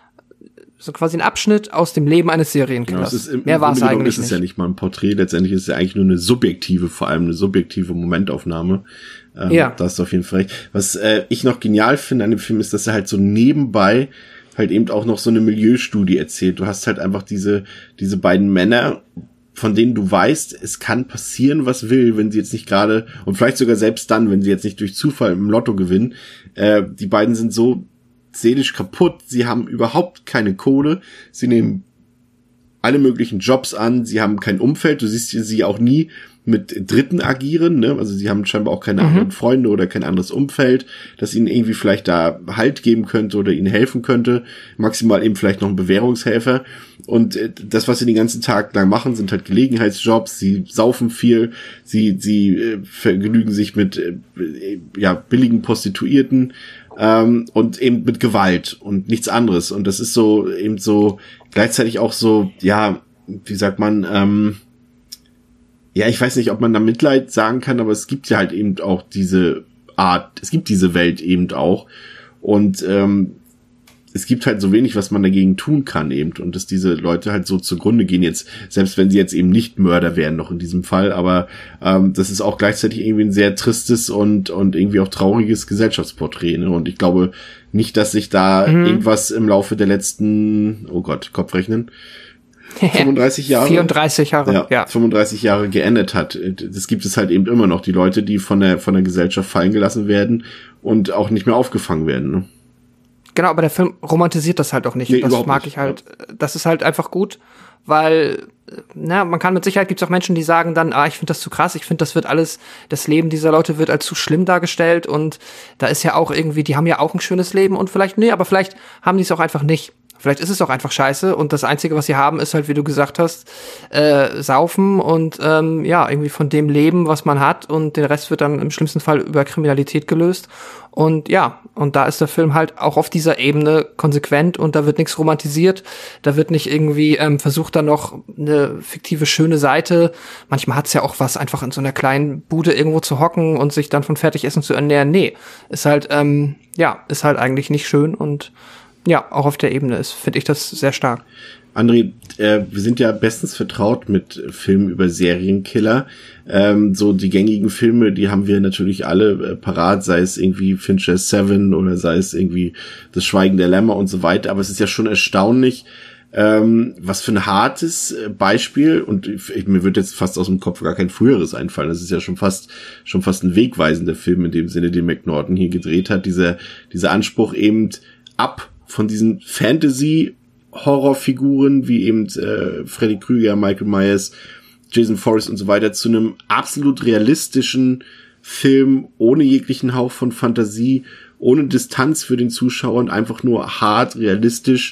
so quasi ein Abschnitt aus dem Leben eines Serienkillers.
Ja,
mehr war es eigentlich nicht.
Es ist ja nicht mal ein Porträt, letztendlich ist es ja eigentlich nur eine subjektive, vor allem eine subjektive Momentaufnahme. Ja. Da hast du auf jeden Fall recht. Was ich noch genial finde an dem Film ist, dass er halt so nebenbei halt eben auch noch so eine Milieustudie erzählt. Du hast halt einfach diese beiden Männer, von denen du weißt, es kann passieren, was will, wenn sie jetzt nicht gerade, und vielleicht sogar selbst dann, wenn sie jetzt nicht durch Zufall im Lotto gewinnen. Die beiden sind so seelisch kaputt, sie haben überhaupt keine Kohle, sie nehmen alle möglichen Jobs an, sie haben kein Umfeld, du siehst sie auch nie mit Dritten agieren, ne? Also sie haben scheinbar auch keine anderen Freunde oder kein anderes Umfeld, das ihnen irgendwie vielleicht da Halt geben könnte oder ihnen helfen könnte. Maximal eben vielleicht noch ein Bewährungshelfer. Und das, was sie den ganzen Tag lang machen, sind halt Gelegenheitsjobs. Sie saufen viel, sie vergnügen sich mit billigen Prostituierten und eben mit Gewalt und nichts anderes. Und das ist so eben so gleichzeitig auch so, ja, wie sagt man, ja, ich weiß nicht, ob man da Mitleid sagen kann, aber es gibt ja halt eben auch diese Art, es gibt diese Welt eben auch und es gibt halt so wenig, was man dagegen tun kann eben und dass diese Leute halt so zugrunde gehen jetzt, selbst wenn sie jetzt eben nicht Mörder wären noch in diesem Fall, aber das ist auch gleichzeitig irgendwie ein sehr tristes und irgendwie auch trauriges Gesellschaftsporträt, ne? Und ich glaube nicht, dass sich da irgendwas im Laufe der letzten, oh Gott, Kopfrechnen, 35 Jahre?
34 Jahre, ja.
35 Jahre geändert hat. Das gibt es halt eben immer noch. Die Leute, die von der Gesellschaft fallen gelassen werden und auch nicht mehr aufgefangen werden. Ne?
Genau, aber der Film romantisiert das halt auch nicht. Nee, das mag ich halt. Das ist halt einfach gut, weil, man kann mit Sicherheit, gibt's auch Menschen, die sagen dann, ich finde das zu krass, ich finde, das wird alles, das Leben dieser Leute wird als zu schlimm dargestellt und da ist ja auch irgendwie, die haben ja auch ein schönes Leben und vielleicht, aber vielleicht haben die es auch einfach nicht. Vielleicht ist es auch einfach scheiße und das Einzige, was sie haben, ist halt, wie du gesagt hast, saufen und irgendwie von dem leben, was man hat und den Rest wird dann im schlimmsten Fall über Kriminalität gelöst und und da ist der Film halt auch auf dieser Ebene konsequent und da wird nichts romantisiert, da wird nicht irgendwie versucht, dann noch eine fiktive, schöne Seite, manchmal hat's ja auch was, einfach in so einer kleinen Bude irgendwo zu hocken und sich dann von Fertigessen zu ernähren, ist halt, ist halt eigentlich nicht schön und ja, auch auf der Ebene finde ich das sehr stark.
André, wir sind ja bestens vertraut mit Filmen über Serienkiller. So die gängigen Filme, die haben wir natürlich alle parat, sei es irgendwie Fincher's Seven oder sei es irgendwie Das Schweigen der Lämmer und so weiter. Aber es ist ja schon erstaunlich, was für ein hartes Beispiel, und mir wird jetzt fast aus dem Kopf gar kein früheres einfallen. Das ist ja schon fast ein wegweisender Film in dem Sinne, den McNaughton hier gedreht hat. Dieser Anspruch eben ab von diesen Fantasy-Horrorfiguren wie eben Freddy Krueger, Michael Myers, Jason Voorhees und so weiter zu einem absolut realistischen Film ohne jeglichen Hauch von Fantasie, ohne Distanz für den Zuschauer und einfach nur hart, realistisch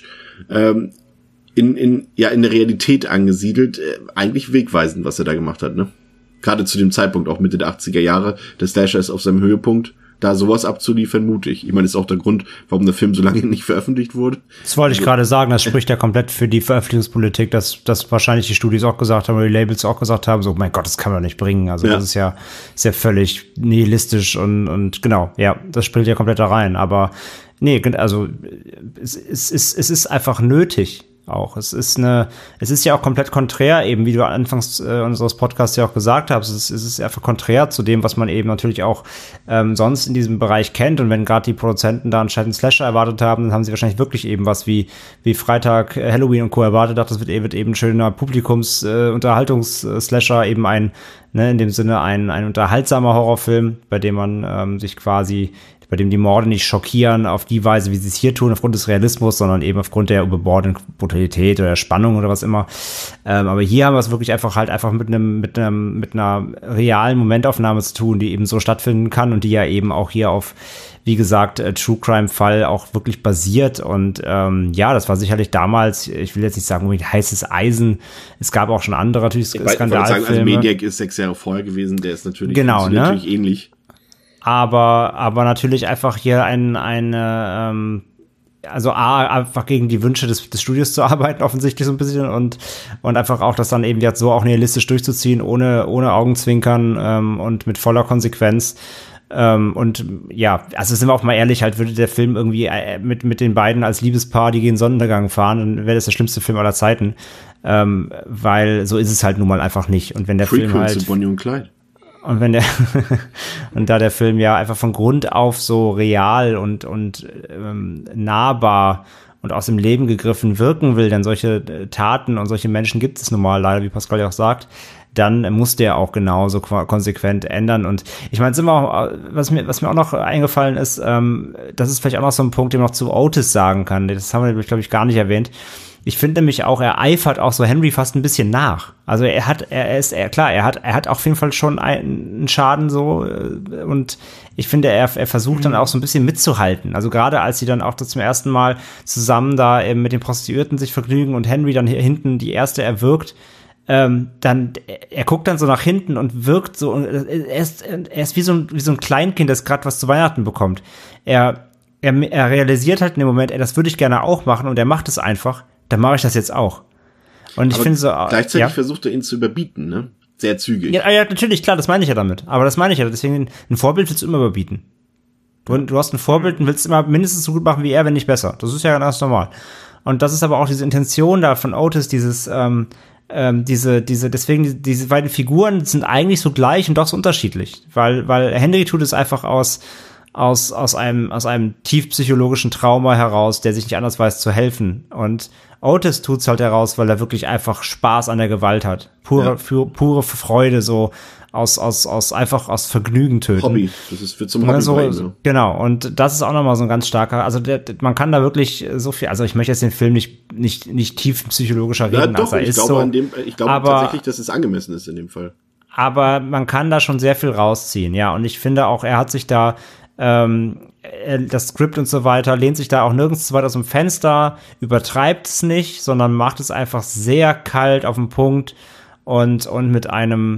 in der Realität angesiedelt. Eigentlich wegweisend, was er da gemacht hat, ne? Gerade zu dem Zeitpunkt, auch Mitte der 80er Jahre, der Slasher ist auf seinem Höhepunkt. Da sowas abzuliefern, mutig. Ich meine, das ist auch der Grund, warum der Film so lange nicht veröffentlicht wurde.
Das wollte ich gerade sagen, das spricht ja komplett für die Veröffentlichungspolitik, dass wahrscheinlich die Studios auch gesagt haben, oder die Labels auch gesagt haben, so, mein Gott, das kann man nicht bringen. Also das ist ja völlig nihilistisch und genau, ja, das spielt ja komplett da rein. Aber nee, also es ist einfach nötig, auch. Es ist ja auch komplett konträr, eben wie du anfangs unseres Podcasts ja auch gesagt hast. Es ist einfach konträr zu dem, was man eben natürlich auch sonst in diesem Bereich kennt. Und wenn gerade die Produzenten da anscheinend einen Slasher erwartet haben, dann haben sie wahrscheinlich wirklich eben was wie Freitag, Halloween und Co. erwartet. Das wird eben ein schöner Publikums-Unterhaltungs-Slasher, eben in dem Sinne ein unterhaltsamer Horrorfilm, bei dem man bei dem die Morde nicht schockieren auf die Weise, wie sie es hier tun, aufgrund des Realismus, sondern eben aufgrund der überbordenden Brutalität oder Spannung oder was immer. Aber hier haben wir es wirklich einfach mit einer realen Momentaufnahme zu tun, die eben so stattfinden kann und die ja eben auch hier auf, wie gesagt, True Crime Fall auch wirklich basiert. Und das war sicherlich damals, ich will jetzt nicht sagen, unbedingt heißes Eisen. Es gab auch schon andere natürlich Skandalfilme.
Also Maniac ist 6 Jahre vorher gewesen, der ist natürlich, natürlich ähnlich.
Aber natürlich einfach hier einfach gegen die Wünsche des Studios zu arbeiten, offensichtlich so ein bisschen und einfach auch das dann eben jetzt so auch nihilistisch durchzuziehen, ohne Augenzwinkern und mit voller Konsequenz. Und ja, also sind wir auch mal ehrlich, halt würde der Film irgendwie mit den beiden als Liebespaar, die gegen Sonnenuntergang fahren, dann wäre das der schlimmste Film aller Zeiten, weil so ist es halt nun mal einfach nicht. Und wenn der Film halt
zu Bonnie und Clyde.
Und wenn und da der Film ja einfach von Grund auf so real und nahbar und aus dem Leben gegriffen wirken will, denn solche Taten und solche Menschen gibt es nun mal leider, wie Pascal ja auch sagt, dann muss der auch genauso konsequent ändern. Und ich meine, was mir auch noch eingefallen ist, das ist vielleicht auch noch so ein Punkt, den man noch zu Otis sagen kann. Das haben wir, glaube ich, gar nicht erwähnt. Ich finde nämlich auch, er eifert auch so Henry fast ein bisschen nach. Also er hat auf jeden Fall schon einen Schaden so und ich finde, er versucht dann auch so ein bisschen mitzuhalten. Also gerade als sie dann auch zum ersten Mal zusammen da eben mit den Prostituierten sich vergnügen und Henry dann hier hinten die erste erwürgt, dann er guckt dann so nach hinten und wirkt so, er ist wie so ein Kleinkind, das gerade was zu Weihnachten bekommt. Er realisiert halt in dem Moment, das würde ich gerne auch machen und er macht es einfach. Dann mache ich das jetzt auch. Und ich finde so.
Gleichzeitig versucht er ihn zu überbieten, ne? Sehr zügig.
Ja, natürlich, klar, das meine ich ja damit. Aber das meine ich ja. Deswegen, ein Vorbild willst du immer überbieten. Du hast ein Vorbild und willst immer mindestens so gut machen wie er, wenn nicht besser. Das ist ja ganz normal. Und das ist aber auch diese Intention da von Otis, deswegen, diese beiden Figuren sind eigentlich so gleich und doch so unterschiedlich. Weil Henry tut es einfach aus einem tief psychologischen Trauma heraus, der sich nicht anders weiß zu helfen. Und Otis tut's halt heraus, weil er wirklich einfach Spaß an der Gewalt hat. Pure Freude, so einfach aus Vergnügen töten.
Hobby. Wird zum Hobby
so,
bringen.
Genau. Und das ist auch nochmal so ein ganz starker, also man kann da wirklich so viel, also ich möchte jetzt den Film nicht tief psychologischer reden, als er ist.
Ich glaube tatsächlich, dass es angemessen ist in dem Fall.
Aber man kann da schon sehr viel rausziehen, ja. Und ich finde auch, er hat sich da das Skript und so weiter, lehnt sich da auch nirgends zu weit aus dem Fenster, übertreibt es nicht, sondern macht es einfach sehr kalt auf den Punkt und mit einem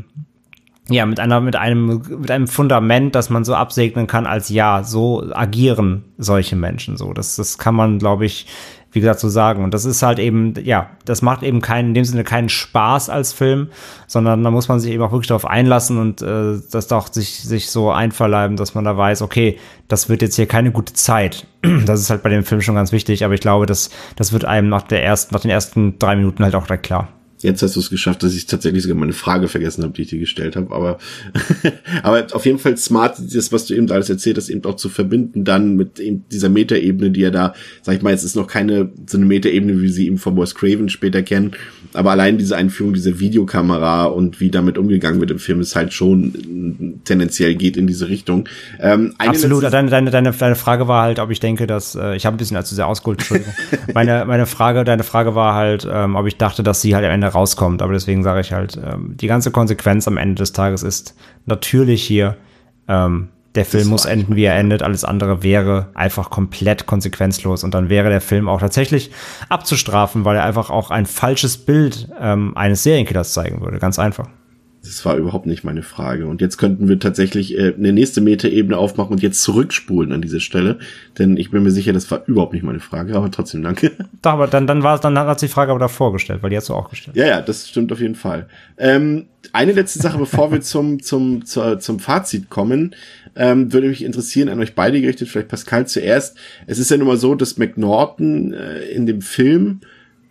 Fundament, das man so absegnen kann als ja, so agieren solche Menschen so. Das kann man, glaube ich, wie gesagt, so sagen. Und das ist halt eben, ja, das macht eben in dem Sinne keinen Spaß als Film, sondern da muss man sich eben auch wirklich darauf einlassen und das doch sich so einverleiben, dass man da weiß, okay, das wird jetzt hier keine gute Zeit. Das ist halt bei dem Film schon ganz wichtig, aber ich glaube, das wird einem nach den ersten 3 Minuten halt auch direkt klar.
Jetzt hast du es geschafft, dass ich tatsächlich sogar meine Frage vergessen habe, die ich dir gestellt habe. Aber auf jeden Fall smart, das, was du eben alles erzählt hast, eben auch zu verbinden dann mit eben dieser Metaebene, die ja da, sag ich mal, jetzt ist noch keine so eine Metaebene, wie sie eben von Wes Craven später kennen. Aber allein diese Einführung dieser Videokamera und wie damit umgegangen wird im Film ist halt schon tendenziell geht in diese Richtung.
Absolut. Deine Frage war halt, ob ich denke, dass ich habe ein bisschen zu sehr ausgeholt, Entschuldigung. Deine Frage war halt, ob ich dachte, dass sie halt am Ende rauskommt, aber deswegen sage ich halt, die ganze Konsequenz am Ende des Tages ist natürlich hier, der Film muss enden, wie er endet, alles andere wäre einfach komplett konsequenzlos und dann wäre der Film auch tatsächlich abzustrafen, weil er einfach auch ein falsches Bild eines Serienkillers zeigen würde, ganz einfach.
Das war überhaupt nicht meine Frage. Und jetzt könnten wir tatsächlich eine nächste Metaebene aufmachen und jetzt zurückspulen an diese Stelle. Denn ich bin mir sicher, das war überhaupt nicht meine Frage, aber trotzdem danke.
Doch, aber dann hat sie die Frage aber davor gestellt, weil die hast du auch gestellt.
Ja, das stimmt auf jeden Fall. Eine letzte Sache, bevor wir zum Fazit kommen, würde mich interessieren, an euch beide gerichtet, vielleicht Pascal zuerst. Es ist ja nun mal so, dass McNaughton in dem Film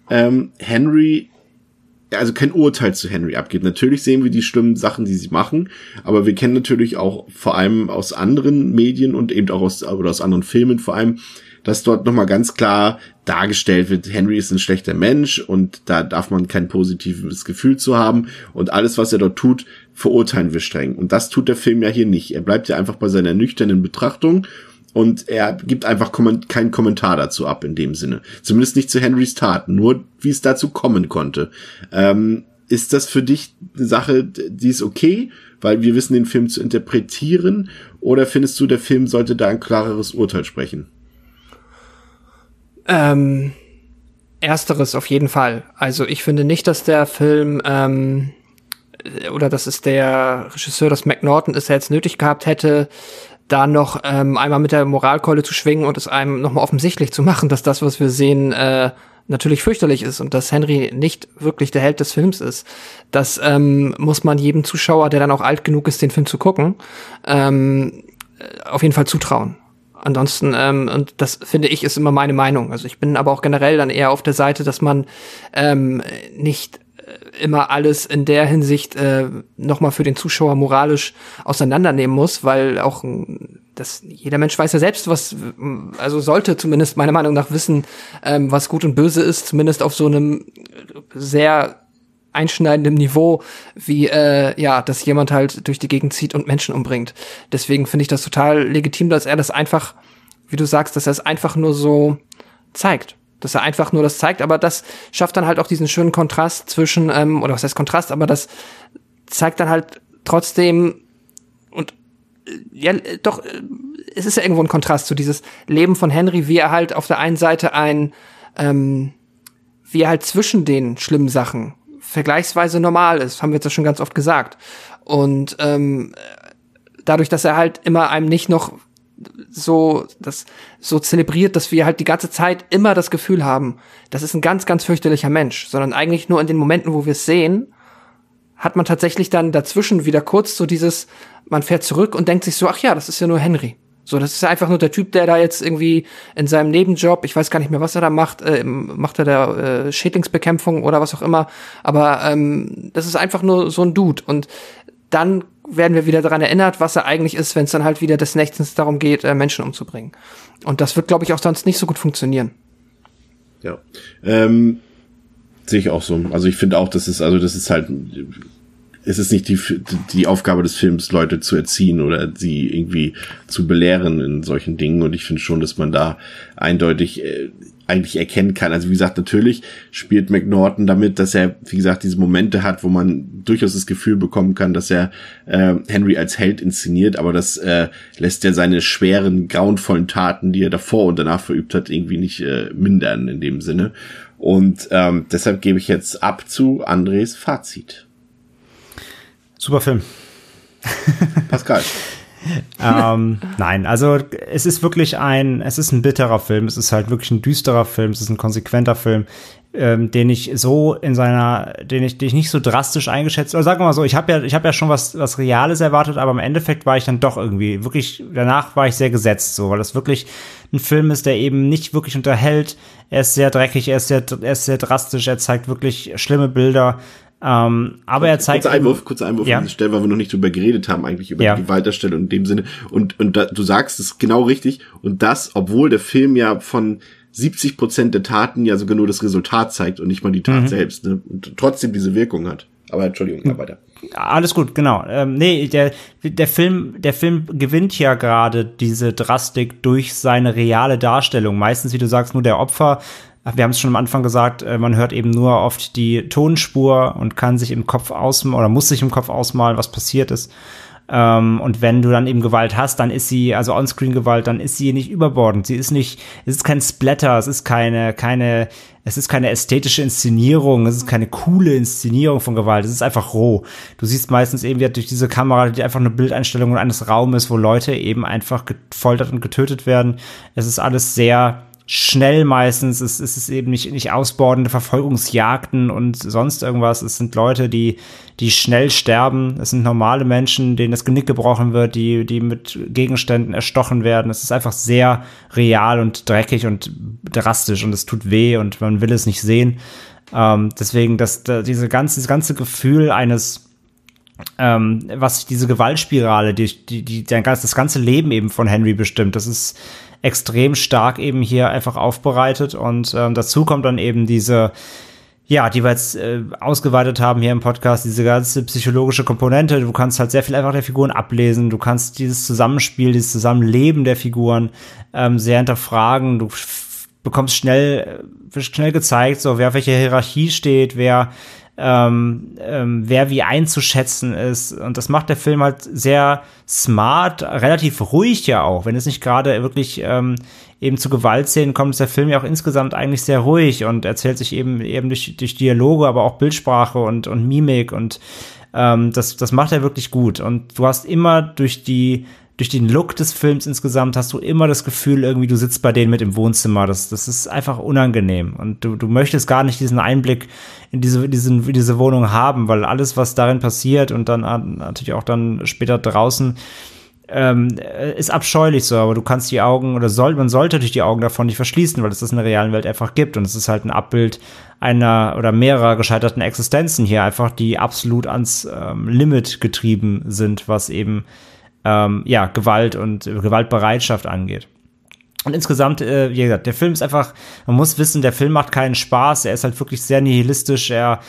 Henry, also kein Urteil zu Henry abgibt. Natürlich sehen wir die schlimmen Sachen, die sie machen, aber wir kennen natürlich auch vor allem aus anderen Medien und eben auch aus anderen Filmen vor allem, dass dort nochmal ganz klar dargestellt wird, Henry ist ein schlechter Mensch und da darf man kein positives Gefühl zu haben und alles, was er dort tut, verurteilen wir streng. Und das tut der Film ja hier nicht. Er bleibt ja einfach bei seiner nüchternen Betrachtung und er gibt einfach keinen Kommentar dazu ab in dem Sinne. Zumindest nicht zu Henrys Taten, nur wie es dazu kommen konnte. Ist das für dich eine Sache, die ist okay, weil wir wissen, den Film zu interpretieren, oder findest du, der Film sollte da ein klareres Urteil sprechen?
Ersteres auf jeden Fall. Also ich finde nicht, dass der Film oder dass es der Regisseur, das McNaughton ist, der jetzt nötig gehabt hätte, da noch einmal mit der Moralkeule zu schwingen und es einem nochmal offensichtlich zu machen, dass das, was wir sehen, natürlich fürchterlich ist und dass Henry nicht wirklich der Held des Films ist. Das muss man jedem Zuschauer, der dann auch alt genug ist, den Film zu gucken, auf jeden Fall zutrauen. Ansonsten, und das finde ich, ist immer meine Meinung. Also ich bin aber auch generell dann eher auf der Seite, dass man nicht immer alles in der Hinsicht nochmal für den Zuschauer moralisch auseinandernehmen muss, weil auch jeder Mensch weiß ja selbst, also sollte zumindest meiner Meinung nach wissen, was gut und böse ist, zumindest auf so einem sehr einschneidendem Niveau, wie dass jemand halt durch die Gegend zieht und Menschen umbringt. Deswegen finde ich das total legitim, dass er das einfach, wie du sagst, dass er es einfach nur so zeigt. Dass er einfach nur das zeigt, aber das schafft dann halt auch diesen schönen Kontrast zwischen, oder was heißt Kontrast, aber das zeigt dann halt trotzdem und es ist ja irgendwo ein Kontrast zu dieses Leben von Henry, wie er halt auf der einen Seite wie er halt zwischen den schlimmen Sachen vergleichsweise normal ist, haben wir jetzt ja schon ganz oft gesagt. Und dadurch, dass er halt immer einem nicht noch so zelebriert, dass wir halt die ganze Zeit immer das Gefühl haben, das ist ein ganz, ganz fürchterlicher Mensch, sondern eigentlich nur in den Momenten, wo wir es sehen, hat man tatsächlich dann dazwischen wieder kurz so man fährt zurück und denkt sich so, ach ja, das ist ja nur Henry. So, das ist ja einfach nur der Typ, der da jetzt irgendwie in seinem Nebenjob, ich weiß gar nicht mehr, was er da macht, macht er da Schädlingsbekämpfung oder was auch immer, aber das ist einfach nur so ein Dude und dann werden wir wieder daran erinnert, was er eigentlich ist, wenn es dann halt wieder des Nächtens darum geht, Menschen umzubringen. Und das wird, glaube ich, auch sonst nicht so gut funktionieren.
Ja, sehe ich auch so. Also ich finde auch, es ist nicht die Aufgabe des Films, Leute zu erziehen oder sie irgendwie zu belehren in solchen Dingen. Und ich finde schon, dass man da eindeutig eigentlich erkennen kann. Also wie gesagt, natürlich spielt McNaughton damit, dass er, wie gesagt, diese Momente hat, wo man durchaus das Gefühl bekommen kann, dass er Henry als Held inszeniert, aber das lässt ja seine schweren, grauenvollen Taten, die er davor und danach verübt hat, irgendwie nicht mindern in dem Sinne. Und deshalb gebe ich jetzt ab zu Andres Fazit.
Super Film.
Pascal.
Nein, also es ist ein bitterer Film, es ist halt wirklich ein düsterer Film, es ist ein konsequenter Film, den ich nicht so drastisch eingeschätzt, oder sagen wir mal so, ich habe ja schon was Reales erwartet, aber im Endeffekt war ich dann doch irgendwie wirklich, danach war ich sehr gesetzt, so, weil das wirklich ein Film ist, der eben nicht wirklich unterhält, er ist sehr dreckig, er ist sehr drastisch, er zeigt wirklich schlimme Bilder. Aber er zeigt.
Kurzer Einwurf an diese Stelle, weil wir noch nicht drüber geredet haben, eigentlich über die Gewaltdarstellung in dem Sinne. Und du sagst es genau richtig. Und das, obwohl der Film ja von 70% der Taten ja sogar nur das Resultat zeigt und nicht mal die Tat selbst, ne? Und trotzdem diese Wirkung hat. Aber Entschuldigung, weiter.
Alles gut, genau. Der Film gewinnt ja gerade diese Drastik durch seine reale Darstellung. Meistens, wie du sagst, nur der Opfer. Wir haben es schon am Anfang gesagt, man hört eben nur oft die Tonspur und kann sich im Kopf ausmalen oder muss sich im Kopf ausmalen, was passiert ist. Und wenn du dann eben Gewalt hast, dann ist sie, also Onscreen-Gewalt, dann ist sie nicht überbordend. Es ist kein Splatter, es ist keine ästhetische Inszenierung, es ist keine coole Inszenierung von Gewalt, es ist einfach roh. Du siehst meistens eben wie durch diese Kamera, die einfach eine Bildeinstellung eines Raumes, wo Leute eben einfach gefoltert und getötet werden. Es ist alles sehr schnell meistens, es ist eben nicht ausbordende Verfolgungsjagden und sonst irgendwas. Es sind Leute, die schnell sterben. Es sind normale Menschen, denen das Genick gebrochen wird, die mit Gegenständen erstochen werden. Es ist einfach sehr real und dreckig und drastisch und es tut weh und man will es nicht sehen. Deswegen, dieses ganze Gefühl eines was diese Gewaltspirale, die das ganze Leben eben von Henry bestimmt, das ist extrem stark eben hier einfach aufbereitet und dazu kommt dann eben diese, ja, die wir jetzt ausgeweitet haben hier im Podcast, diese ganze psychologische Komponente. Du kannst halt sehr viel einfach der Figuren ablesen, du kannst dieses Zusammenspiel, dieses Zusammenleben der Figuren sehr hinterfragen, du bekommst schnell gezeigt, so wer auf welcher Hierarchie steht, wer wie einzuschätzen ist. Und das macht der Film halt sehr smart, relativ ruhig ja auch. Wenn es nicht gerade wirklich eben zu Gewaltszenen kommt, ist der Film ja auch insgesamt eigentlich sehr ruhig und erzählt sich eben durch Dialoge, aber auch Bildsprache und Mimik und das macht er wirklich gut. Und du hast immer durch den Look des Films insgesamt hast du immer das Gefühl, irgendwie du sitzt bei denen mit im Wohnzimmer. Das ist einfach unangenehm. Und du möchtest gar nicht diesen Einblick in diese Wohnung haben, weil alles, was darin passiert und dann natürlich auch dann später draußen, ist abscheulich so. Aber du kannst die Augen man sollte durch die Augen davon nicht verschließen, weil es das in der realen Welt einfach gibt. Und es ist halt ein Abbild einer oder mehrerer gescheiterten Existenzen hier einfach, die absolut ans Limit getrieben sind, was eben Gewalt und Gewaltbereitschaft angeht. Und insgesamt, wie gesagt, der Film ist einfach, man muss wissen, der Film macht keinen Spaß, er ist halt wirklich sehr nihilistisch,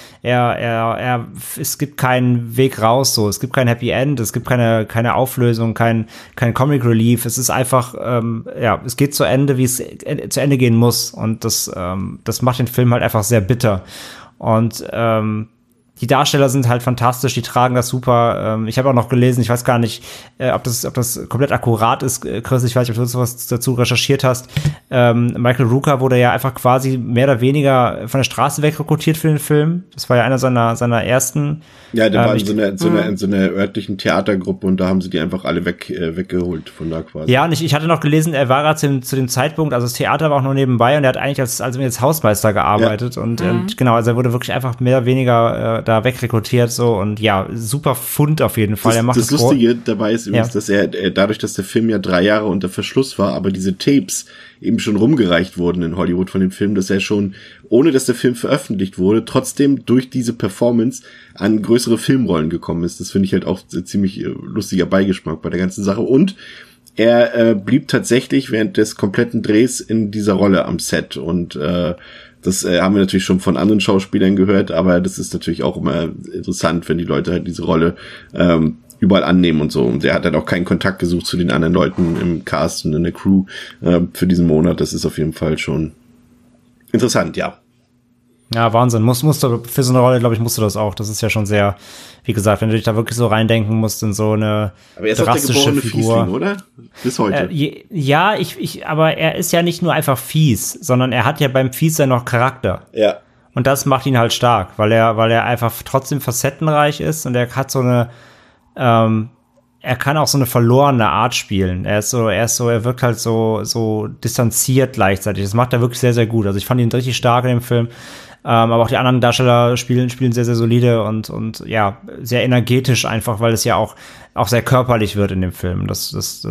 es gibt keinen Weg raus, so, es gibt kein Happy End, es gibt keine Auflösung, kein Comic Relief, es ist einfach, es geht zu Ende, wie es zu Ende gehen muss und das macht den Film halt einfach sehr bitter und, die Darsteller sind halt fantastisch, die tragen das super. Ich habe auch noch gelesen, ich weiß gar nicht, ob das komplett akkurat ist, Chris, ich weiß nicht, ob du was dazu recherchiert hast. Michael Rooker wurde ja einfach quasi mehr oder weniger von der Straße wegrekrutiert für den Film. Das war ja einer seiner ersten. Ja, der war in so einer örtlichen Theatergruppe und da haben sie die einfach alle weggeholt von da quasi. Ja, und ich hatte noch gelesen, er war gerade zu dem Zeitpunkt, also das Theater war auch nur nebenbei und er hat eigentlich als Hausmeister gearbeitet und genau, also er wurde wirklich einfach mehr oder weniger da wegrekrutiert so und ja, super Fund auf jeden Fall.
Das Lustige dabei ist übrigens, dass er dadurch, dass der Film ja 3 Jahre unter Verschluss war, aber diese Tapes eben schon rumgereicht wurden in Hollywood von dem Film, dass er schon, ohne dass der Film veröffentlicht wurde, trotzdem durch diese Performance an größere Filmrollen gekommen ist. Das finde ich halt auch ziemlich lustiger Beigeschmack bei der ganzen Sache und er blieb tatsächlich während des kompletten Drehs in dieser Rolle am Set und das haben wir natürlich schon von anderen Schauspielern gehört, aber das ist natürlich auch immer interessant, wenn die Leute halt diese Rolle überall annehmen und so. Und er hat halt auch keinen Kontakt gesucht zu den anderen Leuten im Cast und in der Crew für diesen Monat. Das ist auf jeden Fall schon interessant, ja.
Ja, Wahnsinn. Musst du, für so eine Rolle, glaube ich, musst du das auch. Das ist ja schon sehr, wie gesagt, wenn du dich da wirklich so reindenken musst in so eine
aber er ist drastische Figur. Fiesling, oder? Bis heute.
Aber er ist ja nicht nur einfach fies, sondern er hat ja beim Fiessein noch Charakter.
Ja.
Und das macht ihn halt stark, weil er einfach trotzdem facettenreich ist und er hat so eine, er kann auch so eine verlorene Art spielen. Er wirkt halt so distanziert gleichzeitig. Das macht er wirklich sehr, sehr gut. Also ich fand ihn richtig stark in dem Film. Aber auch die anderen Darsteller spielen sehr, sehr solide und ja, sehr energetisch einfach, weil es ja auch sehr körperlich wird in dem Film. Das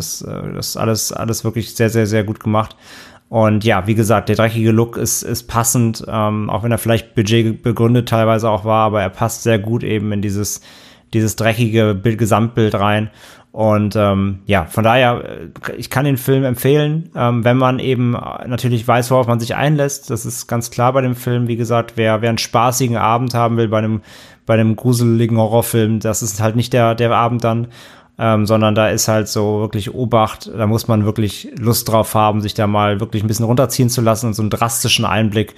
alles wirklich sehr, sehr, sehr gut gemacht. Und ja, wie gesagt, der dreckige Look ist passend, auch wenn er vielleicht budgetbegründet teilweise auch war, aber er passt sehr gut eben in dieses dreckige Gesamtbild rein. Und von daher, ich kann den Film empfehlen, wenn man eben natürlich weiß, worauf man sich einlässt. Das ist ganz klar bei dem Film. Wie gesagt, wer einen spaßigen Abend haben will bei einem gruseligen Horrorfilm, das ist halt nicht der Abend dann, sondern da ist halt so wirklich Obacht. Da muss man wirklich Lust drauf haben, sich da mal wirklich ein bisschen runterziehen zu lassen und so einen drastischen Einblick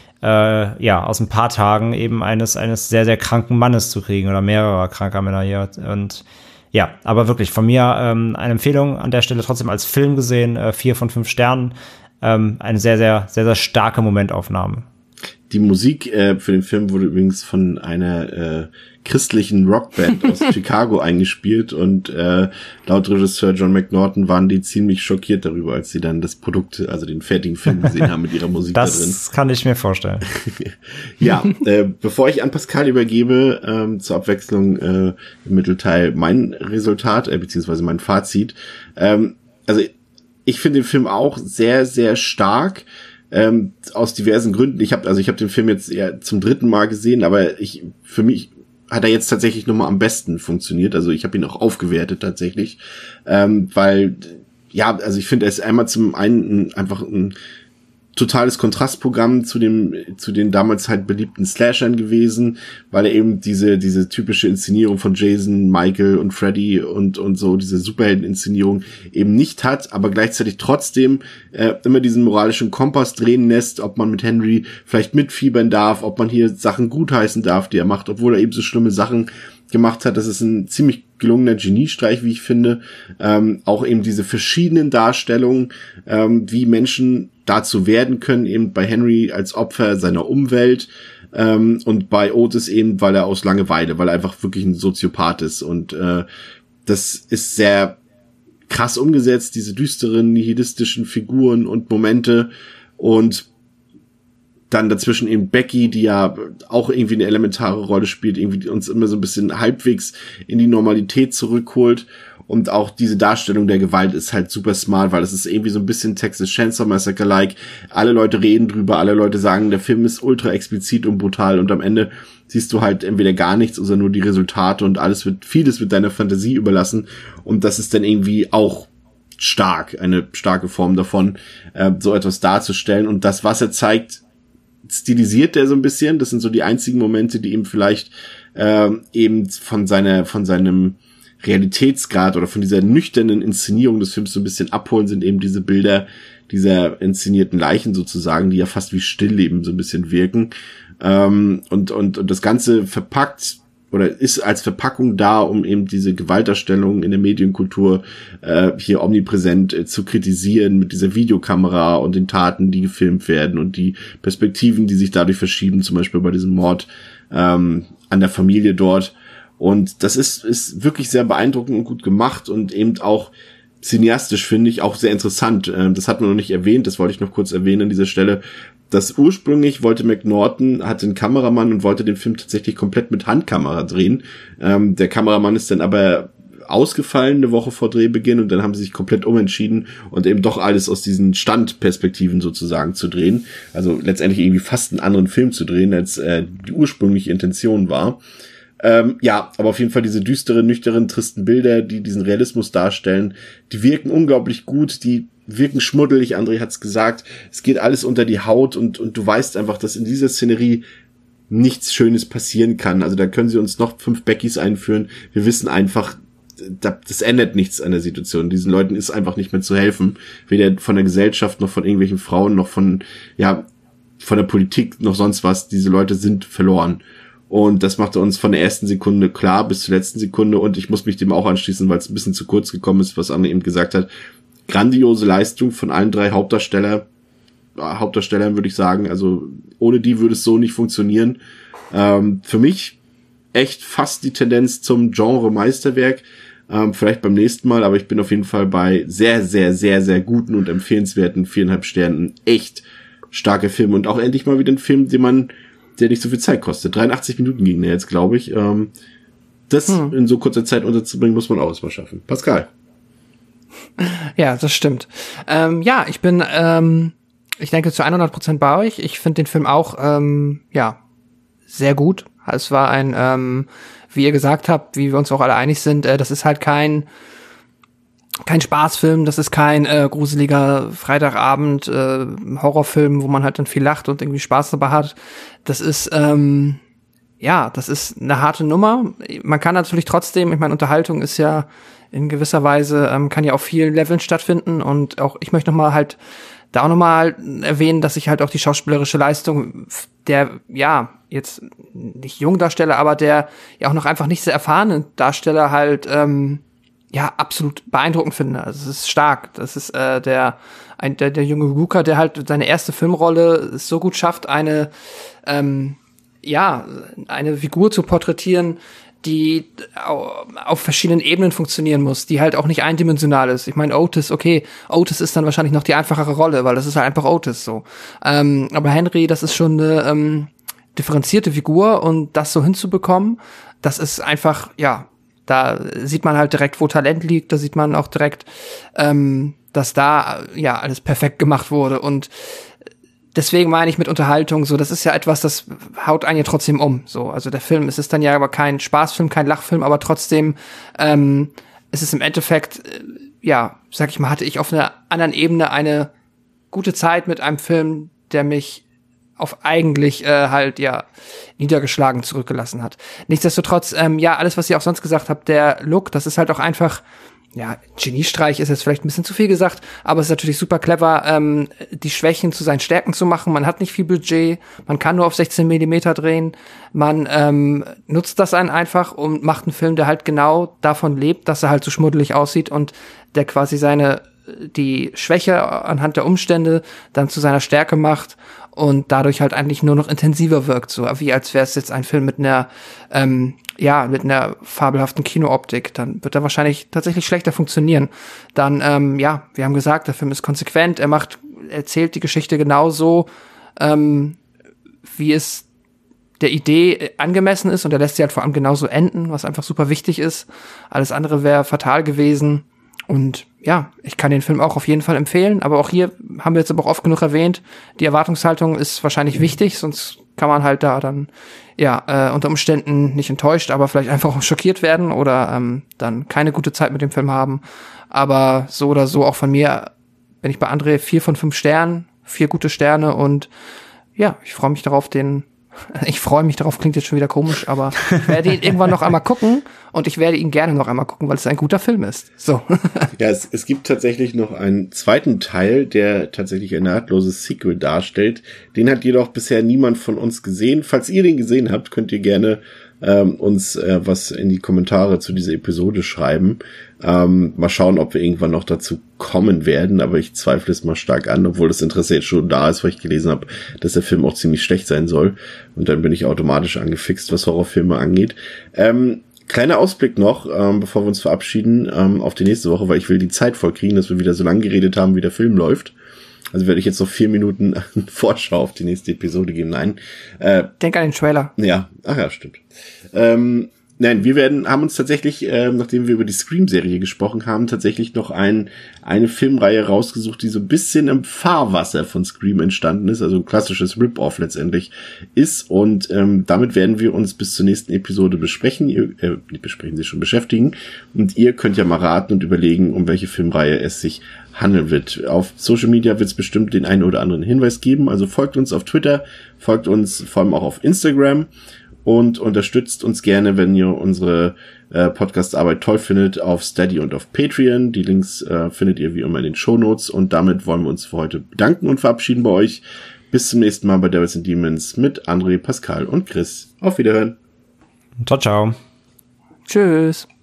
aus ein paar Tagen eben eines sehr, sehr kranken Mannes zu kriegen oder mehrerer kranker Männer hier. Und ja, aber wirklich von mir eine Empfehlung an der Stelle trotzdem als Film gesehen, 4 von 5 Sternen. Eine sehr, sehr, sehr, sehr starke Momentaufnahme.
Die Musik für den Film wurde übrigens von einer christlichen Rockband aus Chicago eingespielt und laut Regisseur John McNaughton waren die ziemlich schockiert darüber, als sie dann das Produkt, also den fertigen Film gesehen haben mit ihrer Musik da drin.
Das kann ich mir vorstellen.
Ja, bevor ich an Pascal übergebe, zur Abwechslung im Mittelteil mein Resultat, beziehungsweise mein Fazit. Also ich finde den Film auch sehr, sehr stark. Aus diversen Gründen. Ich habe den Film jetzt eher zum 3. Mal gesehen, aber für mich hat er jetzt tatsächlich nochmal am besten funktioniert. Also ich habe ihn auch aufgewertet tatsächlich, weil ja, also ich finde, er ist einmal zum einen einfach ein totales Kontrastprogramm zu den damals halt beliebten Slashern gewesen, weil er eben diese typische Inszenierung von Jason, Michael und Freddy und so, diese Superhelden-Inszenierung eben nicht hat, aber gleichzeitig trotzdem immer diesen moralischen Kompass drehen lässt, ob man mit Henry vielleicht mitfiebern darf, ob man hier Sachen gutheißen darf, die er macht, obwohl er eben so schlimme Sachen gemacht hat. Das ist ein ziemlich gelungener Geniestreich, wie ich finde. Auch eben diese verschiedenen Darstellungen, wie Menschen dazu werden können, eben bei Henry als Opfer seiner Umwelt und bei Otis eben, weil er aus Langeweile, weil er einfach wirklich ein Soziopath ist. Und das ist sehr krass umgesetzt, diese düsteren, nihilistischen Figuren und Momente. Und dann dazwischen eben Becky, die ja auch irgendwie eine elementare Rolle spielt, irgendwie uns immer so ein bisschen halbwegs in die Normalität zurückholt. Und auch diese Darstellung der Gewalt ist halt super smart, weil es ist irgendwie so ein bisschen Texas Chainsaw Massacre-like. Alle Leute reden drüber, alle Leute sagen, der Film ist ultra explizit und brutal und am Ende siehst du halt entweder gar nichts oder nur die Resultate und vieles wird deiner Fantasie überlassen und das ist dann irgendwie auch stark, eine starke Form davon, so etwas darzustellen und das, was er zeigt, stilisiert er so ein bisschen. Das sind so die einzigen Momente, die ihm vielleicht eben von seinem Realitätsgrad oder von dieser nüchternen Inszenierung des Films so ein bisschen abholen, sind eben diese Bilder dieser inszenierten Leichen sozusagen, die ja fast wie Stillleben so ein bisschen wirken. Und das Ganze verpackt oder ist als Verpackung da, um eben diese Gewaltdarstellung in der Medienkultur hier omnipräsent zu kritisieren mit dieser Videokamera und den Taten, die gefilmt werden und die Perspektiven, die sich dadurch verschieben, zum Beispiel bei diesem Mord an der Familie dort. Und das ist wirklich sehr beeindruckend und gut gemacht und eben auch cineastisch, finde ich, auch sehr interessant. Das hat man noch nicht erwähnt, das wollte ich noch kurz erwähnen an dieser Stelle. Das ursprünglich hatte einen Kameramann und wollte den Film tatsächlich komplett mit Handkamera drehen. Der Kameramann ist dann aber ausgefallen eine Woche vor Drehbeginn und dann haben sie sich komplett umentschieden und eben doch alles aus diesen Standperspektiven sozusagen zu drehen. Also letztendlich irgendwie fast einen anderen Film zu drehen, als die ursprüngliche Intention war. Ja, aber auf jeden Fall diese düsteren, nüchternen, tristen Bilder, die diesen Realismus darstellen, die wirken unglaublich gut, die wirken schmuddelig, André hat's gesagt, es geht alles unter die Haut und du weißt einfach, dass in dieser Szenerie nichts Schönes passieren kann. Also da können sie uns noch 5 Beckys einführen, wir wissen einfach, das ändert nichts an der Situation. Diesen Leuten ist einfach nicht mehr zu helfen, weder von der Gesellschaft, noch von irgendwelchen Frauen, noch von der Politik, noch sonst was. Diese Leute sind verloren. Und das machte uns von der ersten Sekunde klar bis zur letzten Sekunde. Und ich muss mich dem auch anschließen, weil es ein bisschen zu kurz gekommen ist, was Anne eben gesagt hat. Grandiose Leistung von allen 3 Hauptdarstellern, würde ich sagen. Also ohne die würde es so nicht funktionieren. Für mich echt fast die Tendenz zum Genre-Meisterwerk. Vielleicht beim nächsten Mal, aber ich bin auf jeden Fall bei sehr, sehr, sehr, sehr guten und empfehlenswerten 4,5 Sternen. Echt starker Film. Und auch endlich mal wieder ein Film, der nicht so viel Zeit kostet. 83 Minuten ging der jetzt, glaube ich. Das in so kurzer Zeit unterzubringen, muss man auch erstmal schaffen. Pascal.
Ja, das stimmt. Ich bin, ich denke zu 100% bei euch. Ich finde den Film auch, sehr gut. Es war ein, wie ihr gesagt habt, wie wir uns auch alle einig sind, das ist halt kein Spaßfilm, das ist kein gruseliger Freitagabend Horrorfilm, wo man halt dann viel lacht und irgendwie Spaß dabei hat. Das ist das ist eine harte Nummer. Man kann natürlich trotzdem, ich meine, Unterhaltung ist ja in gewisser Weise, kann ja auf vielen Leveln stattfinden und auch ich möchte nochmal erwähnen, dass ich halt auch die schauspielerische Leistung der, jetzt nicht Jungdarsteller, aber der ja auch noch einfach nicht sehr erfahrenen Darsteller halt absolut beeindruckend finde. Also es ist stark. Das ist der junge Luca, der halt seine erste Filmrolle es so gut schafft, eine Figur zu porträtieren, die auf verschiedenen Ebenen funktionieren muss, die halt auch nicht eindimensional ist. Ich meine, Otis ist dann wahrscheinlich noch die einfachere Rolle, weil das ist halt einfach Otis so. Aber Henry, das ist schon eine differenzierte Figur und das so hinzubekommen, das ist einfach, da sieht man halt direkt, wo Talent liegt, da sieht man auch direkt, dass da alles perfekt gemacht wurde und deswegen meine ich mit Unterhaltung, so, das ist ja etwas, das haut einen ja trotzdem um, so. Also der Film, es ist dann ja aber kein Spaßfilm, kein Lachfilm, aber trotzdem, es ist im Endeffekt, sag ich mal, hatte ich auf einer anderen Ebene eine gute Zeit mit einem Film, der mich auf eigentlich niedergeschlagen zurückgelassen hat. Nichtsdestotrotz, alles, was ihr auch sonst gesagt habt, der Look, das ist halt auch einfach, Geniestreich ist jetzt vielleicht ein bisschen zu viel gesagt, aber es ist natürlich super clever, die Schwächen zu seinen Stärken zu machen. Man hat nicht viel Budget, man kann nur auf 16 Millimeter drehen, man nutzt das einfach und macht einen Film, der halt genau davon lebt, dass er halt so schmuddelig aussieht und der quasi die Schwäche anhand der Umstände dann zu seiner Stärke macht und dadurch halt eigentlich nur noch intensiver wirkt, so wie als wäre es jetzt ein Film mit einer fabelhaften Kinooptik, dann wird er wahrscheinlich tatsächlich schlechter funktionieren. Dann, wir haben gesagt, der Film ist konsequent, er erzählt die Geschichte genauso, wie es der Idee angemessen ist und er lässt sie halt vor allem genauso enden, was einfach super wichtig ist. Alles andere wäre fatal gewesen. Und ich kann den Film auch auf jeden Fall empfehlen, aber auch hier haben wir jetzt aber auch oft genug erwähnt, die Erwartungshaltung ist wahrscheinlich wichtig, sonst kann man halt da dann unter Umständen nicht enttäuscht, aber vielleicht einfach auch schockiert werden oder dann keine gute Zeit mit dem Film haben. Aber so oder so auch von mir bin ich bei André 4 von 5 Sternen, 4 gute Sterne und ich freue mich darauf, klingt jetzt schon wieder komisch, aber ich werde ihn irgendwann noch einmal gucken und ich werde ihn gerne noch einmal gucken, weil es ein guter Film ist. So.
Ja, es gibt tatsächlich noch einen zweiten Teil, der tatsächlich ein nahtloses Sequel darstellt. Den hat jedoch bisher niemand von uns gesehen. Falls ihr den gesehen habt, könnt ihr gerne uns was in die Kommentare zu dieser Episode schreiben. Mal schauen, ob wir irgendwann noch dazu kommen werden, aber ich zweifle es mal stark an, obwohl das Interesse jetzt schon da ist, weil ich gelesen habe, dass der Film auch ziemlich schlecht sein soll und dann bin ich automatisch angefixt, was Horrorfilme angeht. Kleiner Ausblick noch, bevor wir uns verabschieden, auf die nächste Woche, weil ich will die Zeit voll kriegen, dass wir wieder so lang geredet haben, wie der Film läuft. Also werde ich jetzt noch 4 Minuten Vorschau auf die nächste Episode geben. Nein.
Denk an den Trailer.
Ja, stimmt. Nein, haben uns tatsächlich, nachdem wir über die Scream-Serie gesprochen haben, tatsächlich noch eine Filmreihe rausgesucht, die so ein bisschen im Fahrwasser von Scream entstanden ist, also ein klassisches Rip-Off letztendlich ist. Und damit werden wir uns bis zur nächsten Episode beschäftigen. Und ihr könnt ja mal raten und überlegen, um welche Filmreihe es sich handeln wird. Auf Social Media wird es bestimmt den einen oder anderen Hinweis geben. Also folgt uns auf Twitter, folgt uns vor allem auch auf Instagram und unterstützt uns gerne, wenn ihr unsere Podcast-Arbeit toll findet, auf Steady und auf Patreon. Die Links findet ihr wie immer in den Shownotes. Und damit wollen wir uns für heute bedanken und verabschieden bei euch. Bis zum nächsten Mal bei Devils and Demons mit André, Pascal und Chris. Auf Wiederhören.
Ciao, ciao.
Tschüss.